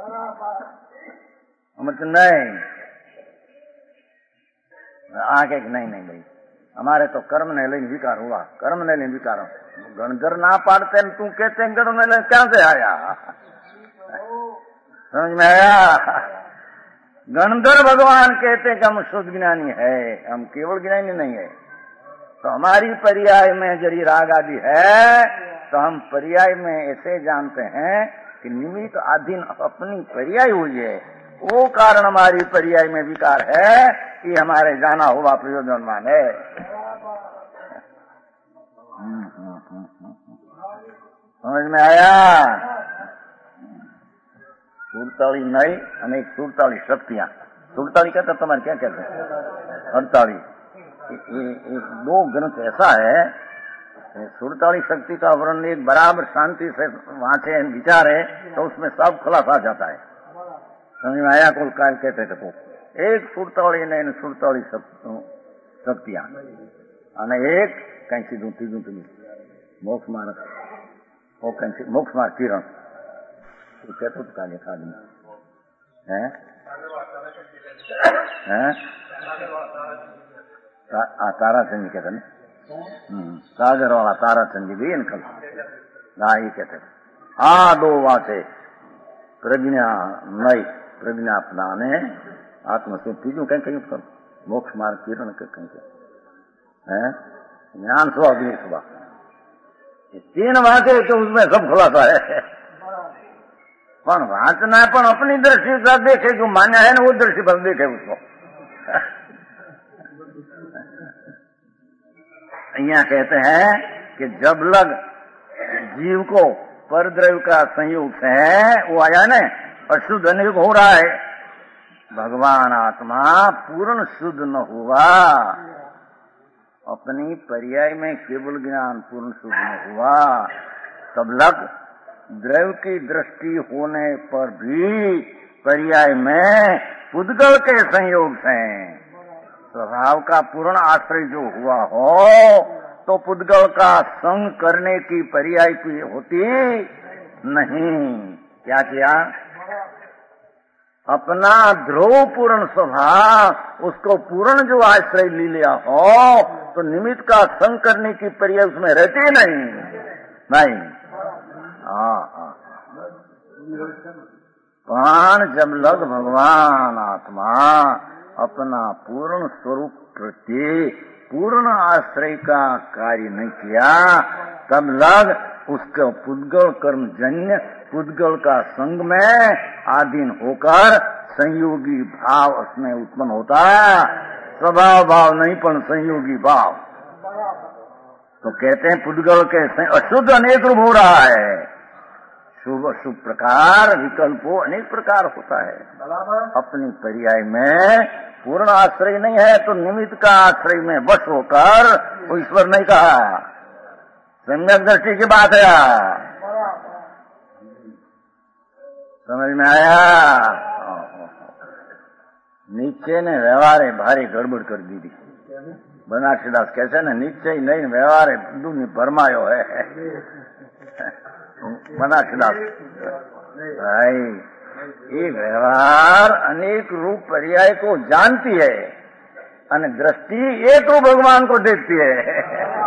मतलब नहीं आगे नहीं नहीं भाई हमारे तो कर्म ने लेन विकार हुआ, कर्म ने लेन विकार। गणधर ना पाड़ते तू कहते हैं गण ने क्या से आया? समझ में आया? गणधर भगवान कहते कि हम शुद्ध ज्ञानी है, हम केवल ज्ञानी नहीं है। तो हमारी पर्याय में यदि राग आदि है तो हम पर्याय में ऐसे जानते हैं कि निमित्त अधीन अपनी पर्याय हुई है, वो कारण हमारी पर्याय में विकार है, ये हमारे जाना हुआ प्रयोजनमान है। समझ में आया? सुरताली नहीं अनेक सुरताली शक्तियां, सुरताली कहते तुम्हारे क्या कहते हैं? अड़ताली। दो ग्रंथ ऐसा है, सुरताली शक्ति का वर्णन एक बराबर शांति से वहां से विचारे तो उसमें सब खुलासा जाता है। समझ में आया? कुल काय कहते थे तो एक सुरताली ने सुरताली शक्तियां અને એક કઈ સીધું ત્રીજું ત્રીજું મોક્ષ માર્ગ, वो कहीं मोक्ष मार्ग किरण तो कहते तो काले खाली है हैं तारा चंद कहते ना, सागर वाला तारा चंद भी इनकल ना ये कहते हाँ दो वहां से प्रज्ञा नई प्रज्ञा अपनाने आत्म से तीजों कहीं कहीं पर मोक्ष मार्ग किरण के कहीं है ज्ञान सुबह अग्नि सुबह तीन वाक्य तो उसमें सब खुलासा है। पण वाचना पण अपनी दृष्टि से देखे जो मान्या है ना वो दृष्टि पर देखे उसको यहाँ कहते हैं कि जब लग जीव को परद्रव्य का संयोग से वो आया न अशुद्ध अनेक हो रहा है, भगवान आत्मा पूर्ण शुद्ध न हुआ, अपनी पर्याय में केवल ज्ञान पूर्ण शुद्ध न हुआ, तब लग द्रव्य की दृष्टि होने पर भी पर्याय में पुद्गल के संयोग से स्वभाव का पूर्ण आश्रय जो हुआ हो तो पुद्गल का संग करने की पर्याय होती नहीं। क्या किया? अपना ध्रुव पूर्ण स्वभाव उसको पूर्ण जो आश्रय ले लिया हो तो निमित्त का संग करने की पर्याय उसमें रहती नहीं। नहीं, हाँ हाँ, प्राण जब लग भगवान आत्मा अपना पूर्ण स्वरूप प्रति पूर्ण आश्रय का कार्य नहीं किया, तब लग उसका पुद्गल कर्म जन्य पुद्गल का संग में आधीन होकर संयोगी भाव उसमें उत्पन्न होता है। स्वभाव भाव नहीं पर संयोगी भाव। तो कहते हैं पुद्गल के अशुद्ध अनेक रूप हो रहा है, शुभ अशुभ प्रकार विकल्पो अनेक प्रकार होता है। अपनी पर्याय में पूर्ण आश्रय नहीं है तो निमित्त का आश्रय में वश होकर वो ईश्वर नहीं कहा, सम्यक दृष्टि की बात है। समझ में आया? नीचे ने व्यवहार भारी गड़बड़ कर दी थी। बनारसीदास कैसे न नीचे ही नहीं व्यवहार दूनी भरमायो है। बनारसीदास भाई ये व्यवहार अनेक रूप पर्याय को जानती है और दृष्टि एक रूप भगवान को देखती है।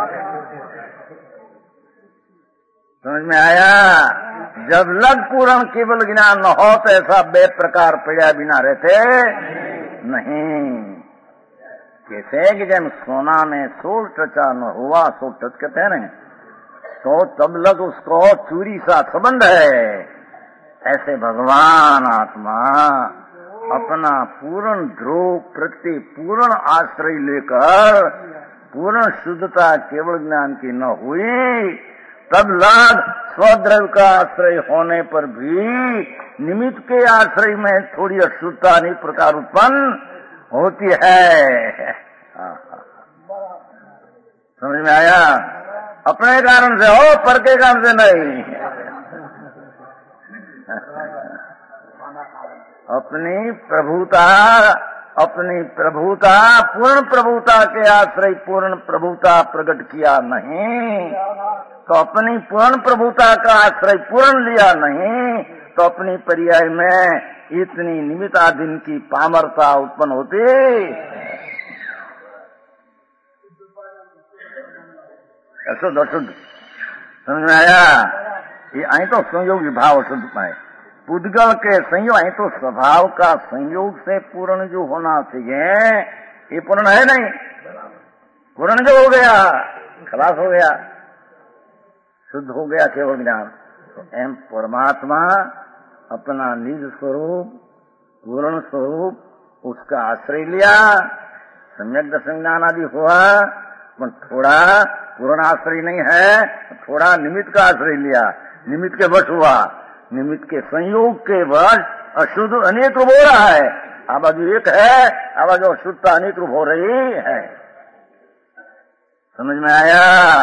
समझ में आया? जब लग पूर्ण केवल ज्ञान न हो तो ऐसा बे प्रकार पर्याय बिना रहते नहीं। कैसे कि जब सोना में सोल टचा न हुआ, सोल टच कहते हैं ना, तो तब लग उसको चूरी सा संबंध है। ऐसे भगवान आत्मा अपना पूर्ण ध्रुव प्रति पूर्ण आश्रय लेकर पूर्ण शुद्धता केवल ज्ञान की न हुई, तब लग स्वद्रव्य का आश्रय होने पर भी निमित्त के आश्रय में थोड़ी अशुद्धता अनेक प्रकार उत्पन्न होती है। समझ में आया? अपने कारण से हो, पर के कारण से नहीं। अपनी प्रभुता अपनी प्रभुता पूर्ण प्रभुता के आश्रय पूर्ण प्रभुता प्रकट किया नहीं, तो अपनी पूर्ण प्रभुता का आश्रय पूर्ण लिया नहीं, तो अपनी पर्याय में इतनी निमित्ताधीन की पामरता उत्पन्न होती। अशुद्ध अशुद्ध समझ में आया? ये आई तो संयोगी भाव अशुद्ध पाए पुद्गल के संयोग, आई तो स्वभाव का संयोग से पूर्ण जो होना चाहिए ये पूर्ण है नहीं। पूर्ण जो हो गया खलास हो गया, शुद्ध हो गया केवल ज्ञान। तो एम परमात्मा अपना निज स्वरूप पूर्ण स्वरूप उसका आश्रय लिया, सम्यक दर्शन ज्ञान आदि हुआ, पर थोड़ा पूर्ण आश्रय नहीं है, थोड़ा निमित्त का आश्रय लिया, निमित्त के वश हुआ, निमित्त के संयोग के वश अशुद्ध अनेक रूप हो रहा है। आवाज एक है, आवाज अशुद्धता अनेक रूप हो रही है। समझ में आया?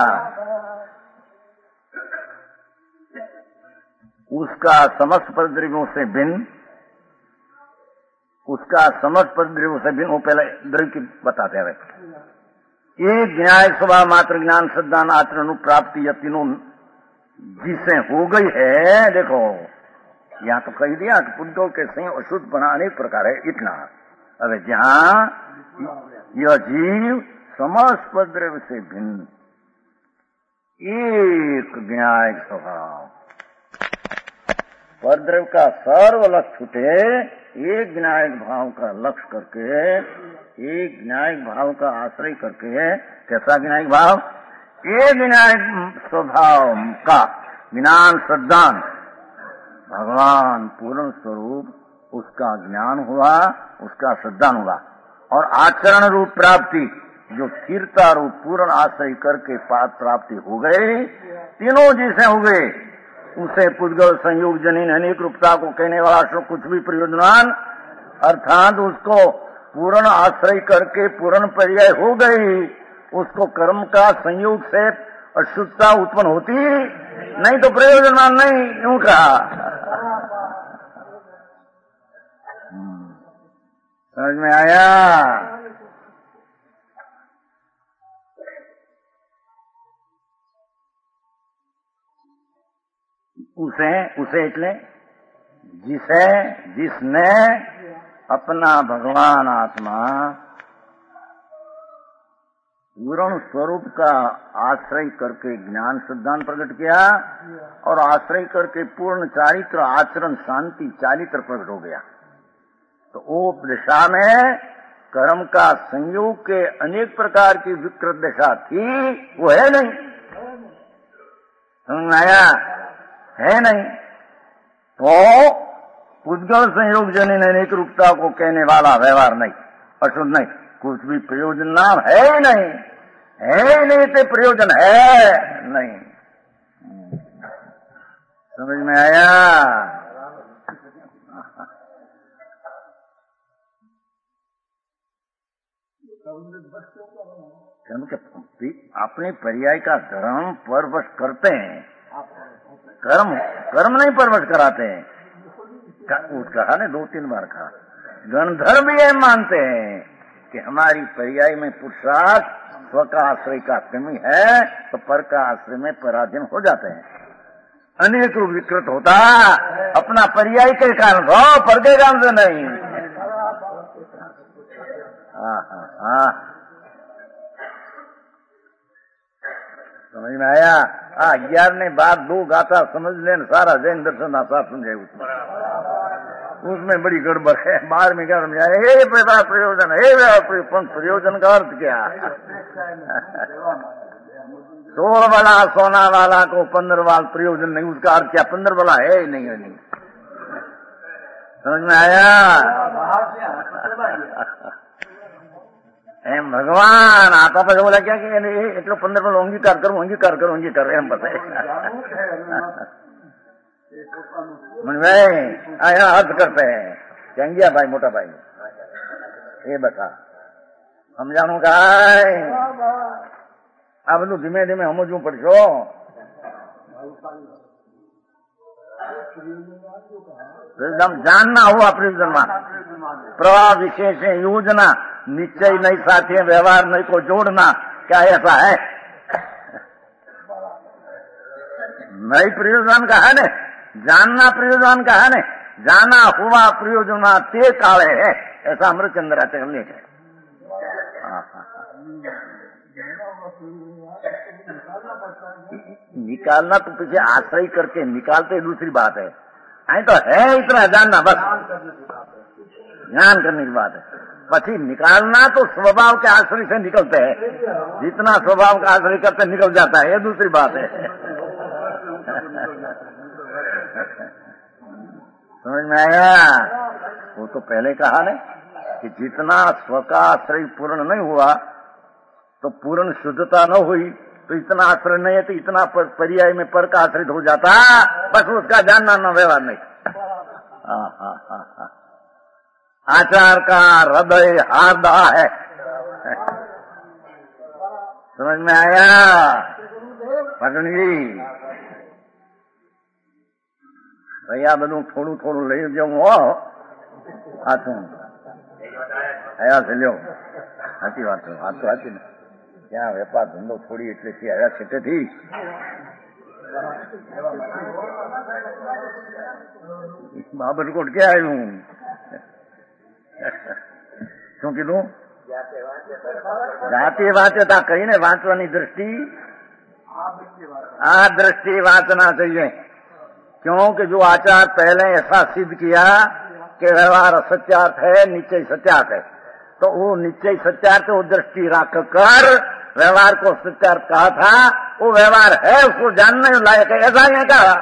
उसका समस्त परिद्रव्यों से भिन्न, उसका समस्त परिद्रव्यों से भिन्न, वो पहले द्रव्य की बताते हैं। ये न्याय स्वभाव मात्र ज्ञान श्रद्धान आचरण अनुप्राप्ति या तीनों जिसे हो गई है। देखो यहाँ तो कह दिया कि पुद्गल के संयोग अशुद्ध बना अनेक प्रकार है, इतना। अरे जहाँ यह जीव समस्त परिद्रव्य से भिन्न एक न्याय स्वभाव, परद्रव्य का सर्व लक्ष्य छूटे, एक न्यायिक भाव का लक्ष्य करके, एक न्यायिक भाव का आश्रय करके, कैसा न्यायिक भाव? एक न्यायिक स्वभाव का ज्ञान श्रद्धान भगवान पूर्ण स्वरूप उसका ज्ञान हुआ, उसका श्रद्धान हुआ। और आचरण रूप प्राप्ति जो स्थिरता रूप पूर्ण आश्रय करके पाद प्राप्ति हो गई, तीनों जिसे हो गए उसे पुद्गल संयोग जनिन अनेक रूपता को कहने वाला श्लोक कुछ भी प्रयोजनवान, अर्थात उसको पूर्ण आश्रय करके पूर्ण पर्याय हो गई, उसको कर्म का संयोग से अशुद्धता उत्पन्न होती नहीं तो प्रयोजनवान नहीं, यूं कहा। समझ में आया? उसे उसे એટલે जिसे जिसने अपना भगवान आत्मा पूर्ण स्वरूप का आश्रय करके ज्ञान सिद्धांत प्रकट किया और आश्रय करके पूर्ण चारित्र आचरण शांति चारित्र प्रकट हो गया, तो वो दशा में कर्म का संयोग के अनेक प्रकार की विकृत दशा थी, वो है नहीं। समझ में आया? है नहीं। तो पुद्गल संयोग जनिन अनेक रूपता को कहने वाला व्यवहार नहीं, अशुद्ध नहीं, कुछ भी प्रयोजन नाम है ही नहीं, है ही नहीं तो प्रयोजन है नहीं। समझ में आया? अपने पर्याय का धर्म परवश करते हैं, कर्म कर्म नहीं परवश कराते हैं। कहा ने दो तीन बार कहा, गणधर्म भी ये मानते हैं कि हमारी पर्याय में पुरुषार्थ स्व का आश्रय का कमी है तो पर का आश्रय में पराधीन हो जाते हैं, अनेक रूप विकृत होता अपना पर्याय के कारण हो, पर के कारण से नहीं। हाँ हाँ हाँ, समझ में आया? हाँ, ग्यारह ने बात दो गाथा समझ लेन सारा जैन दर्शन आसार समझे, उसमें उसमें बड़ी गड़बड़ है। बाहर में क्या समझाया, हे बड़ा प्रयोजन, हे बड़ा प्रयोजन का अर्थ क्या? सोलह वाला सोना वाला को पंद्रह वाला प्रयोजन नहीं, उसका अर्थ क्या? पंद्रह वाला है नहीं है नहीं। समझ में आया? एम भगवान आता પછી બોલા क्या कि એટલો પંદર પર અંગીકાર કરું અંગીકાર કરું અંગીકાર એમ બતાવે ભાઈ આ अर्थ करते हैं चंगिया भाई मोटा भाई ये बता समझाणु काय आ બધું ધીમે ધીમે સમજવું પડશે। एकदम जानना हुआ प्रयोजन प्रवाह विशेष योजना निश्चय नहीं साथी व्यवहार नहीं को जोड़ना, क्या ऐसा है? नहीं प्रयोजन का है ने, जानना प्रयोजन का है ने, जाना हुआ प्रयोजन ते काले है, ऐसा अमृतचंद्र लिख है। निकालना तो पीछे आश्रय करके निकालते दूसरी बात है, आई तो है इतना जानना बस ज्ञान करने की बात है। पची निकालना तो स्वभाव के आश्रय से निकलते हैं, जितना स्वभाव का आश्रय करते निकल जाता है, ये दूसरी बात है। समझ में आया? वो तो पहले कहा ने कि जितना स्व का आश्रय पूर्ण नहीं हुआ तो पूर्ण शुद्धता न हुई, तो इतना आश्रय नहीं है तो इतना पर, पर्याय में पर का आश्रित हो जाता, बस उसका जानना न व्यवहार नहीं। हाँ हाँ हाँ हाँ, आचार का हृदय हार्दा है। समझ में आया पटन जी? भैया બધું થોડું થોડું લઈ જવું હો હાથું આયા છે લ્યો સાચી વાત છે, વાત તો સાચી ને, क्या व्यापार धंधो थोड़ी એટલે થી આયા છે તેથી બાબરકોટ ક્યાં આવ્યું? શું કીધું? જાતે વાંચતા કહીને વાંચવાની દ્રષ્ટિ, આ દ્રष्टि वांचना चाहिए, क्योंकि जो आचार पहले ऐसा सिद्ध किया कि व्यवहार असत्यार्थ है, निश्चय सत्यार्थ है, तो वो निश्चय सत्यार्थ वो दृष्टि रख कर व्यवहार को सत्यार्थ कहा था, वो व्यवहार है उसको जानने लायक है, ऐसा नहीं कहा।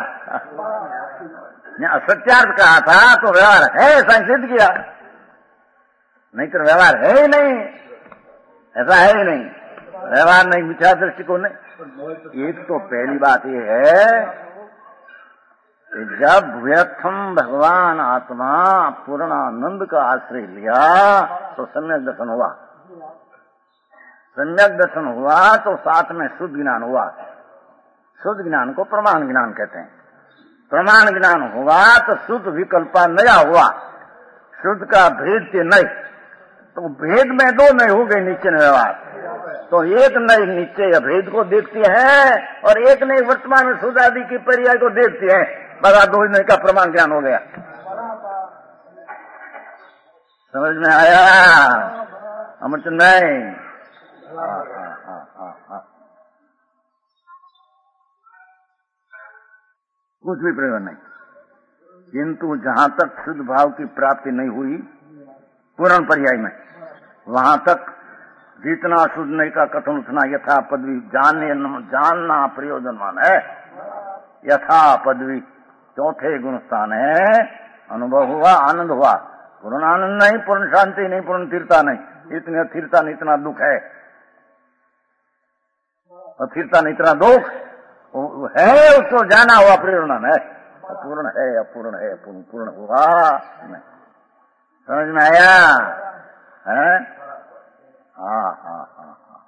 असत्यार्थ कहा था तो व्यवहार है ऐसा सिद्ध किया, नहीं तो व्यवहार है ही नहीं, ऐसा है ही नहीं, व्यवहार नहीं, मिथ्या दृष्टिकोण नहीं। एक तो पहली बात यह है कि जब व्यर्थम भगवान आत्मा पूर्णानंद का आश्रय लिया तो सम्यक दर्शन हुआ, सम्यक दर्शन हुआ तो साथ में शुद्ध ज्ञान हुआ। शुद्ध ज्ञान को प्रमाण ज्ञान कहते हैं। प्रमाण ज्ञान हुआ तो शुद्ध विकल्पा नया हुआ, शुद्ध का भेद के नहीं, तो भेद में दो नहीं हो गए निश्चय व्यवहार, तो एक नहीं निश्चय भेद को देखती है और एक नहीं वर्तमान में शुद्ध आदि की पर्याय को देखती है, बड़ा दो नहीं का प्रमाण ज्ञान हो गया। समझ में आया अमरचंद नहीं? हाँ हाँ हाँ हाँ हाँ, कुछ भी प्रयोजन नहीं। किंतु जहां तक शुद्ध भाव की प्राप्ति नहीं हुई पूर्ण पर्याय में, वहां तक जितना शुद्ध नहीं का कथन उठना यथा पदवी जानने जानना प्रयोजनवान है। यथा पदवी चौथे गुण स्थान है, अनुभव हुआ, आनंद हुआ, पूर्ण आनंद नहीं, पूर्ण शांति नहीं, पूर्ण स्थिरता नहीं, इतनी अस्थिरता नहीं, इतना दुख है, अस्थिरता नहीं, इतना दुख है, उसको जाना हुआ प्रेरणा है। अपूर्ण है, अपूर्ण है, पूर्ण पूर्ण हुआ नहीं। समझ में आया है? हाँ हाँ हाँ हाँ,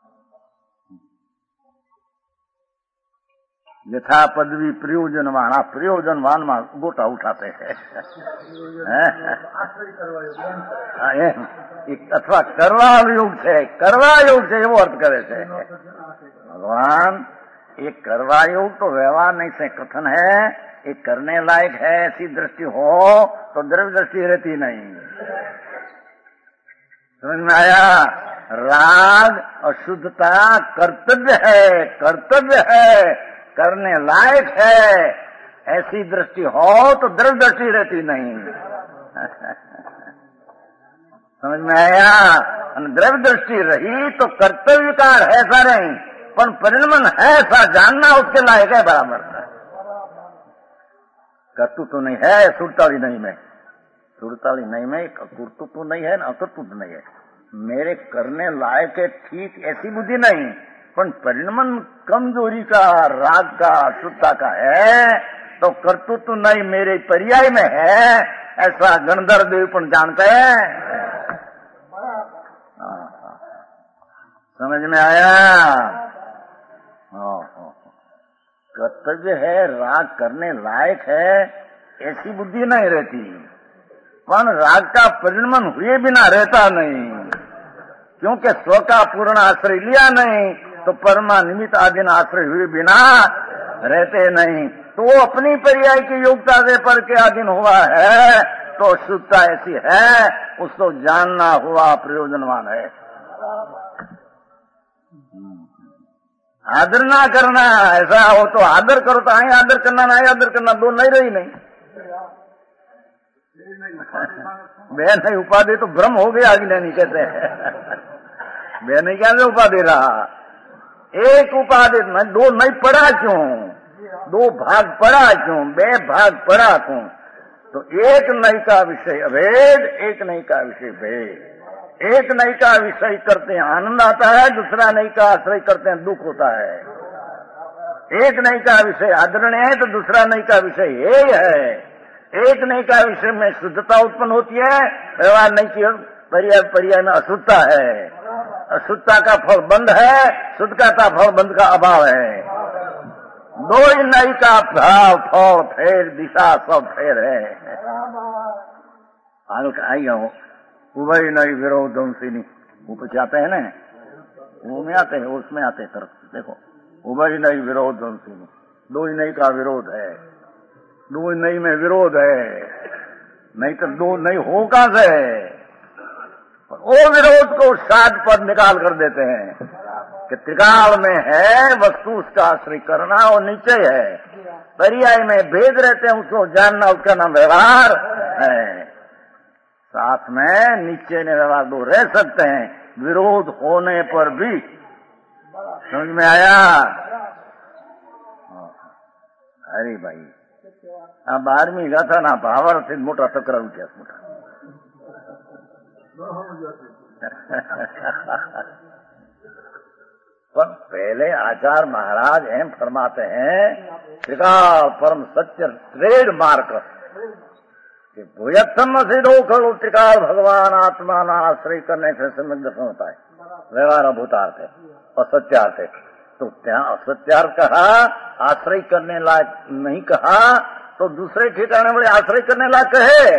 यथा पदवी प्रयोजनवान, प्रयोजनवान गोटा उठाते हैं अथवा करवा योग છે, करवा योग છે એવો અર્થ કરે છે ભગવાન। एक करवा योग तो व्यवहार नहीं से कथन है, एक करने लायक है, ऐसी दृष्टि हो तो द्रव्य दृष्टि रहती नहीं। समझ में आया? राग अशुद्धता कर्तव्य है, कर्तव्य है, करने लायक है, ऐसी दृष्टि हो तो द्रव्य दृष्टि रहती नहीं। समझ में आया? द्रव्य दृष्टि रही तो कर्तव्यकार है ऐसा नहीं, पर परिणमन है ऐसा जानना उसके लायक है बराबर। कर्तृत्व तो नहीं है सुरताली नहीं में, सुरताली नहीं में कर्तृत्व तो नहीं है ना अकर्तृत्व नहीं है, मेरे करने लायक है ठीक ऐसी बुद्धि नहीं, पर परिणमन कमजोरी का, राग का, शुद्धता का है, तो कर्तृत्व तो नहीं मेरे पर्याय में है ऐसा गणधर देव पण जानते हैं। समझ में आया? कर्तव्य है, राग करने लायक है, ऐसी बुद्धि नहीं रहती, पर राग का परिणमन हुए बिना रहता नहीं, क्योंकि स्व का पूर्ण आश्रय लिया नहीं तो परमा निमित्त आधीन आश्रय हुए बिना रहते नहीं। तो वो अपनी पर्याय की योग्यता से पर के अधीन हुआ है तो शुद्धता ऐसी है, उसको जानना हुआ प्रयोजनवान है। आदर ना करना ऐसा हो तो आदर करो, तो आई आदर करना ना आदर करना दो नहीं रही नहीं। मैं नहीं उपाधि तो भ्रम हो गया आगे नहीं कहते मैं नहीं क्या उपाधि रहा, एक उपाधि में दो नहीं पड़ा क्यों, दो भाग पड़ा क्यों, बे भाग पड़ा क्यों, तो एक नई का विषय अभेद, एक नई का विषय भेद। एक नई का विषय करते हैं आनंद आता है, दूसरा नई का आश्रय करते हैं दुख होता है। एक नई का विषय आदरणीय है तो दूसरा नई का विषय हे है। एक नई का विषय में शुद्धता उत्पन्न होती है, व्यवहार नई की पर्याय पर्याय में अशुद्धता है, अशुद्धता का फल बंद है, शुद्धता का फल बंद का अभाव है। दो ही नई का भाव फल फेर दिशा सब फेर है। आई हूँ उभय नई विरोध ध्वंसिनी ऊपर आते हैं ना, वो में आते हैं, उसमें आते तरफ देखो, उभय नई विरोध ध्वंसिनी, दो ही नई का विरोध है, दो ही नई में विरोध है, नहीं तो दो नई हो कहां से? वो विरोध को साध पद निकाल कर देते हैं कि त्रिकाल में है वस्तु उसका आश्रय करना और निश्चय है, पर्याय में भेद रहते हैं उसको जानना, उसका नाम व्यवहार है। साथ में निश्चय ने व्यवहार दो रह सकते हैं, विरोध होने पर भी। समझ में आया? अरे भाई આ બારમી ગાથાના ભાવાર્થ મોટા તકરાર ઉઠ્યા મોટા पर पहले आचार्य महाराज हैं फरमाते हैं त्रिकाल परम सत्य ट्रेडमार्क कि भूयत्थम सिद्धो खलु त्रिकाल भगवान आत्मा ना आश्रय करने से सम्यक दर्शन होता है। व्यवहार अभूतार्थ है असत्यार्थ है। तो क्या असत्यार्थ कहा, आश्रय करने लायक नहीं कहा, तो दूसरे ठिकाने बड़े आश्रय करने लायक है।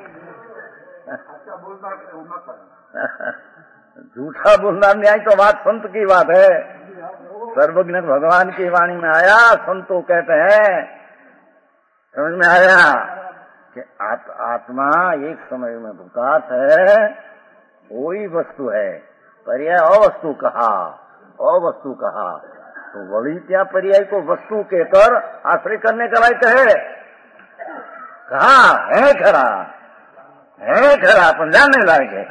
झूठा बोलना न्याय तो बात संत की बात है। सर्वज्ञ भगवान की वाणी में आया, संतों कहते हैं, समझ में आया कि आत, आत्मा एक समय में भूतार्थ है, वही वस्तु है। पर्याय अवस्तु कहा, अवस्तु कहा, तो वही क्या पर्याय को वस्तु कहकर आश्रय करने का लायक है। कहा है खरा, है खरा, अपन जानने लायक है।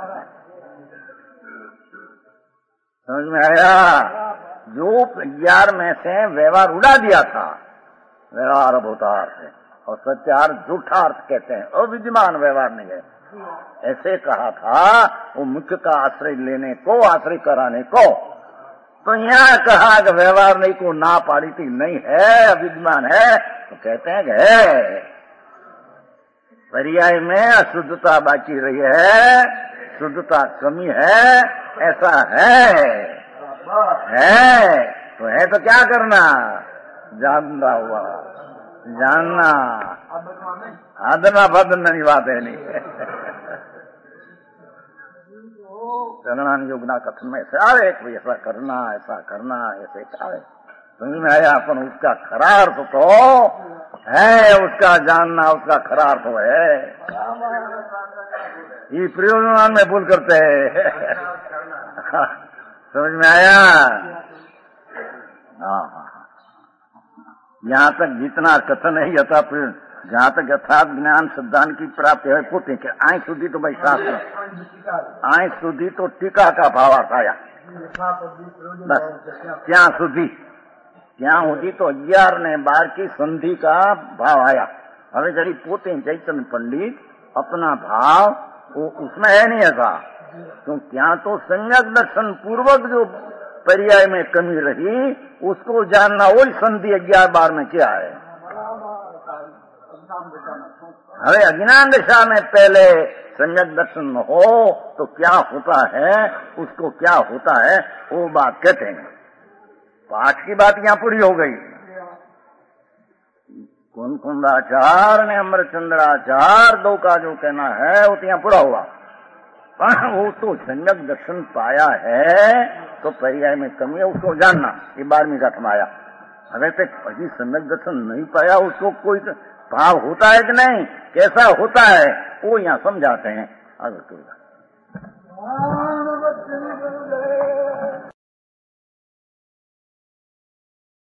समझ में आया। जो ग्यारह में से व्यवहार उड़ा दिया था, व्यवहार भूतार्थ है, और सत्यार्थ झूठार्थ कहते हैं, अविद्यमान व्यवहार नहीं है, ऐसे कहा था। वो मुख्य का आश्रय लेने को, आश्रय कराने को। तो यहाँ कहा कि व्यवहार नहीं को ना पाड़ी थी, नहीं है, अविद्यमान है, तो कहते हैं कि है। पर्याय में अशुद्धता बाकी रही है, शुद्धता कमी है, ऐसा है, है तो है तो क्या करना, जानना हुआ, जानना, आदना बदलने की बात है नहीं। गणना योगना कथन में ऐसे आवे, कोई ऐसा करना, ऐसा करना, ऐसे आवे, समझ में आया। अपन उसका खरा अर्थ तो है, उसका जानना, उसका खरा अर्थ तो है। ये प्रयोजन में भूल करते हैं। समझ में आया। हाँ, यहाँ तक जितना कथन है यथा, जहाँ तक यथार्थ ज्ञान सिद्धांत की प्राप्ति है, पुण्य के आय शुद्धि तो भाई शास्त्र, आय शुद्धि तो टीका का भाव आया। बस क्या शुद्धि, क्या होती तो ग्यारह ने बार की संधि का भाव आया। हमें जड़ी पोते चैतन्य पंडित अपना भाव वो उसमें है नहीं ऐसा, तो क्या तो सम्यक दर्शन पूर्वक जो पर्याय में कमी रही उसको जानना, वही संधि ग्यारह बार में क्या है। अरे अज्ञान दशा में पहले सम्यक दर्शन हो तो क्या होता है, उसको क्या होता है वो बात कहते हैं। पाठ की बात यहाँ पूरी हो गई। कुंद कुंदाचार ने अमरचंद्राचार दो का जो कहना है वो तो यहाँ पूरा हुआ। वो तो सम्यक दर्शन पाया है तो पर्याय में कमी है, उसको जानना, ये बारहवीं का थमाया। अगर तक अभी सम्यक दर्शन नहीं पाया उसको कोई भाव होता है कि नहीं, कैसा होता है वो यहाँ समझाते हैं। आगे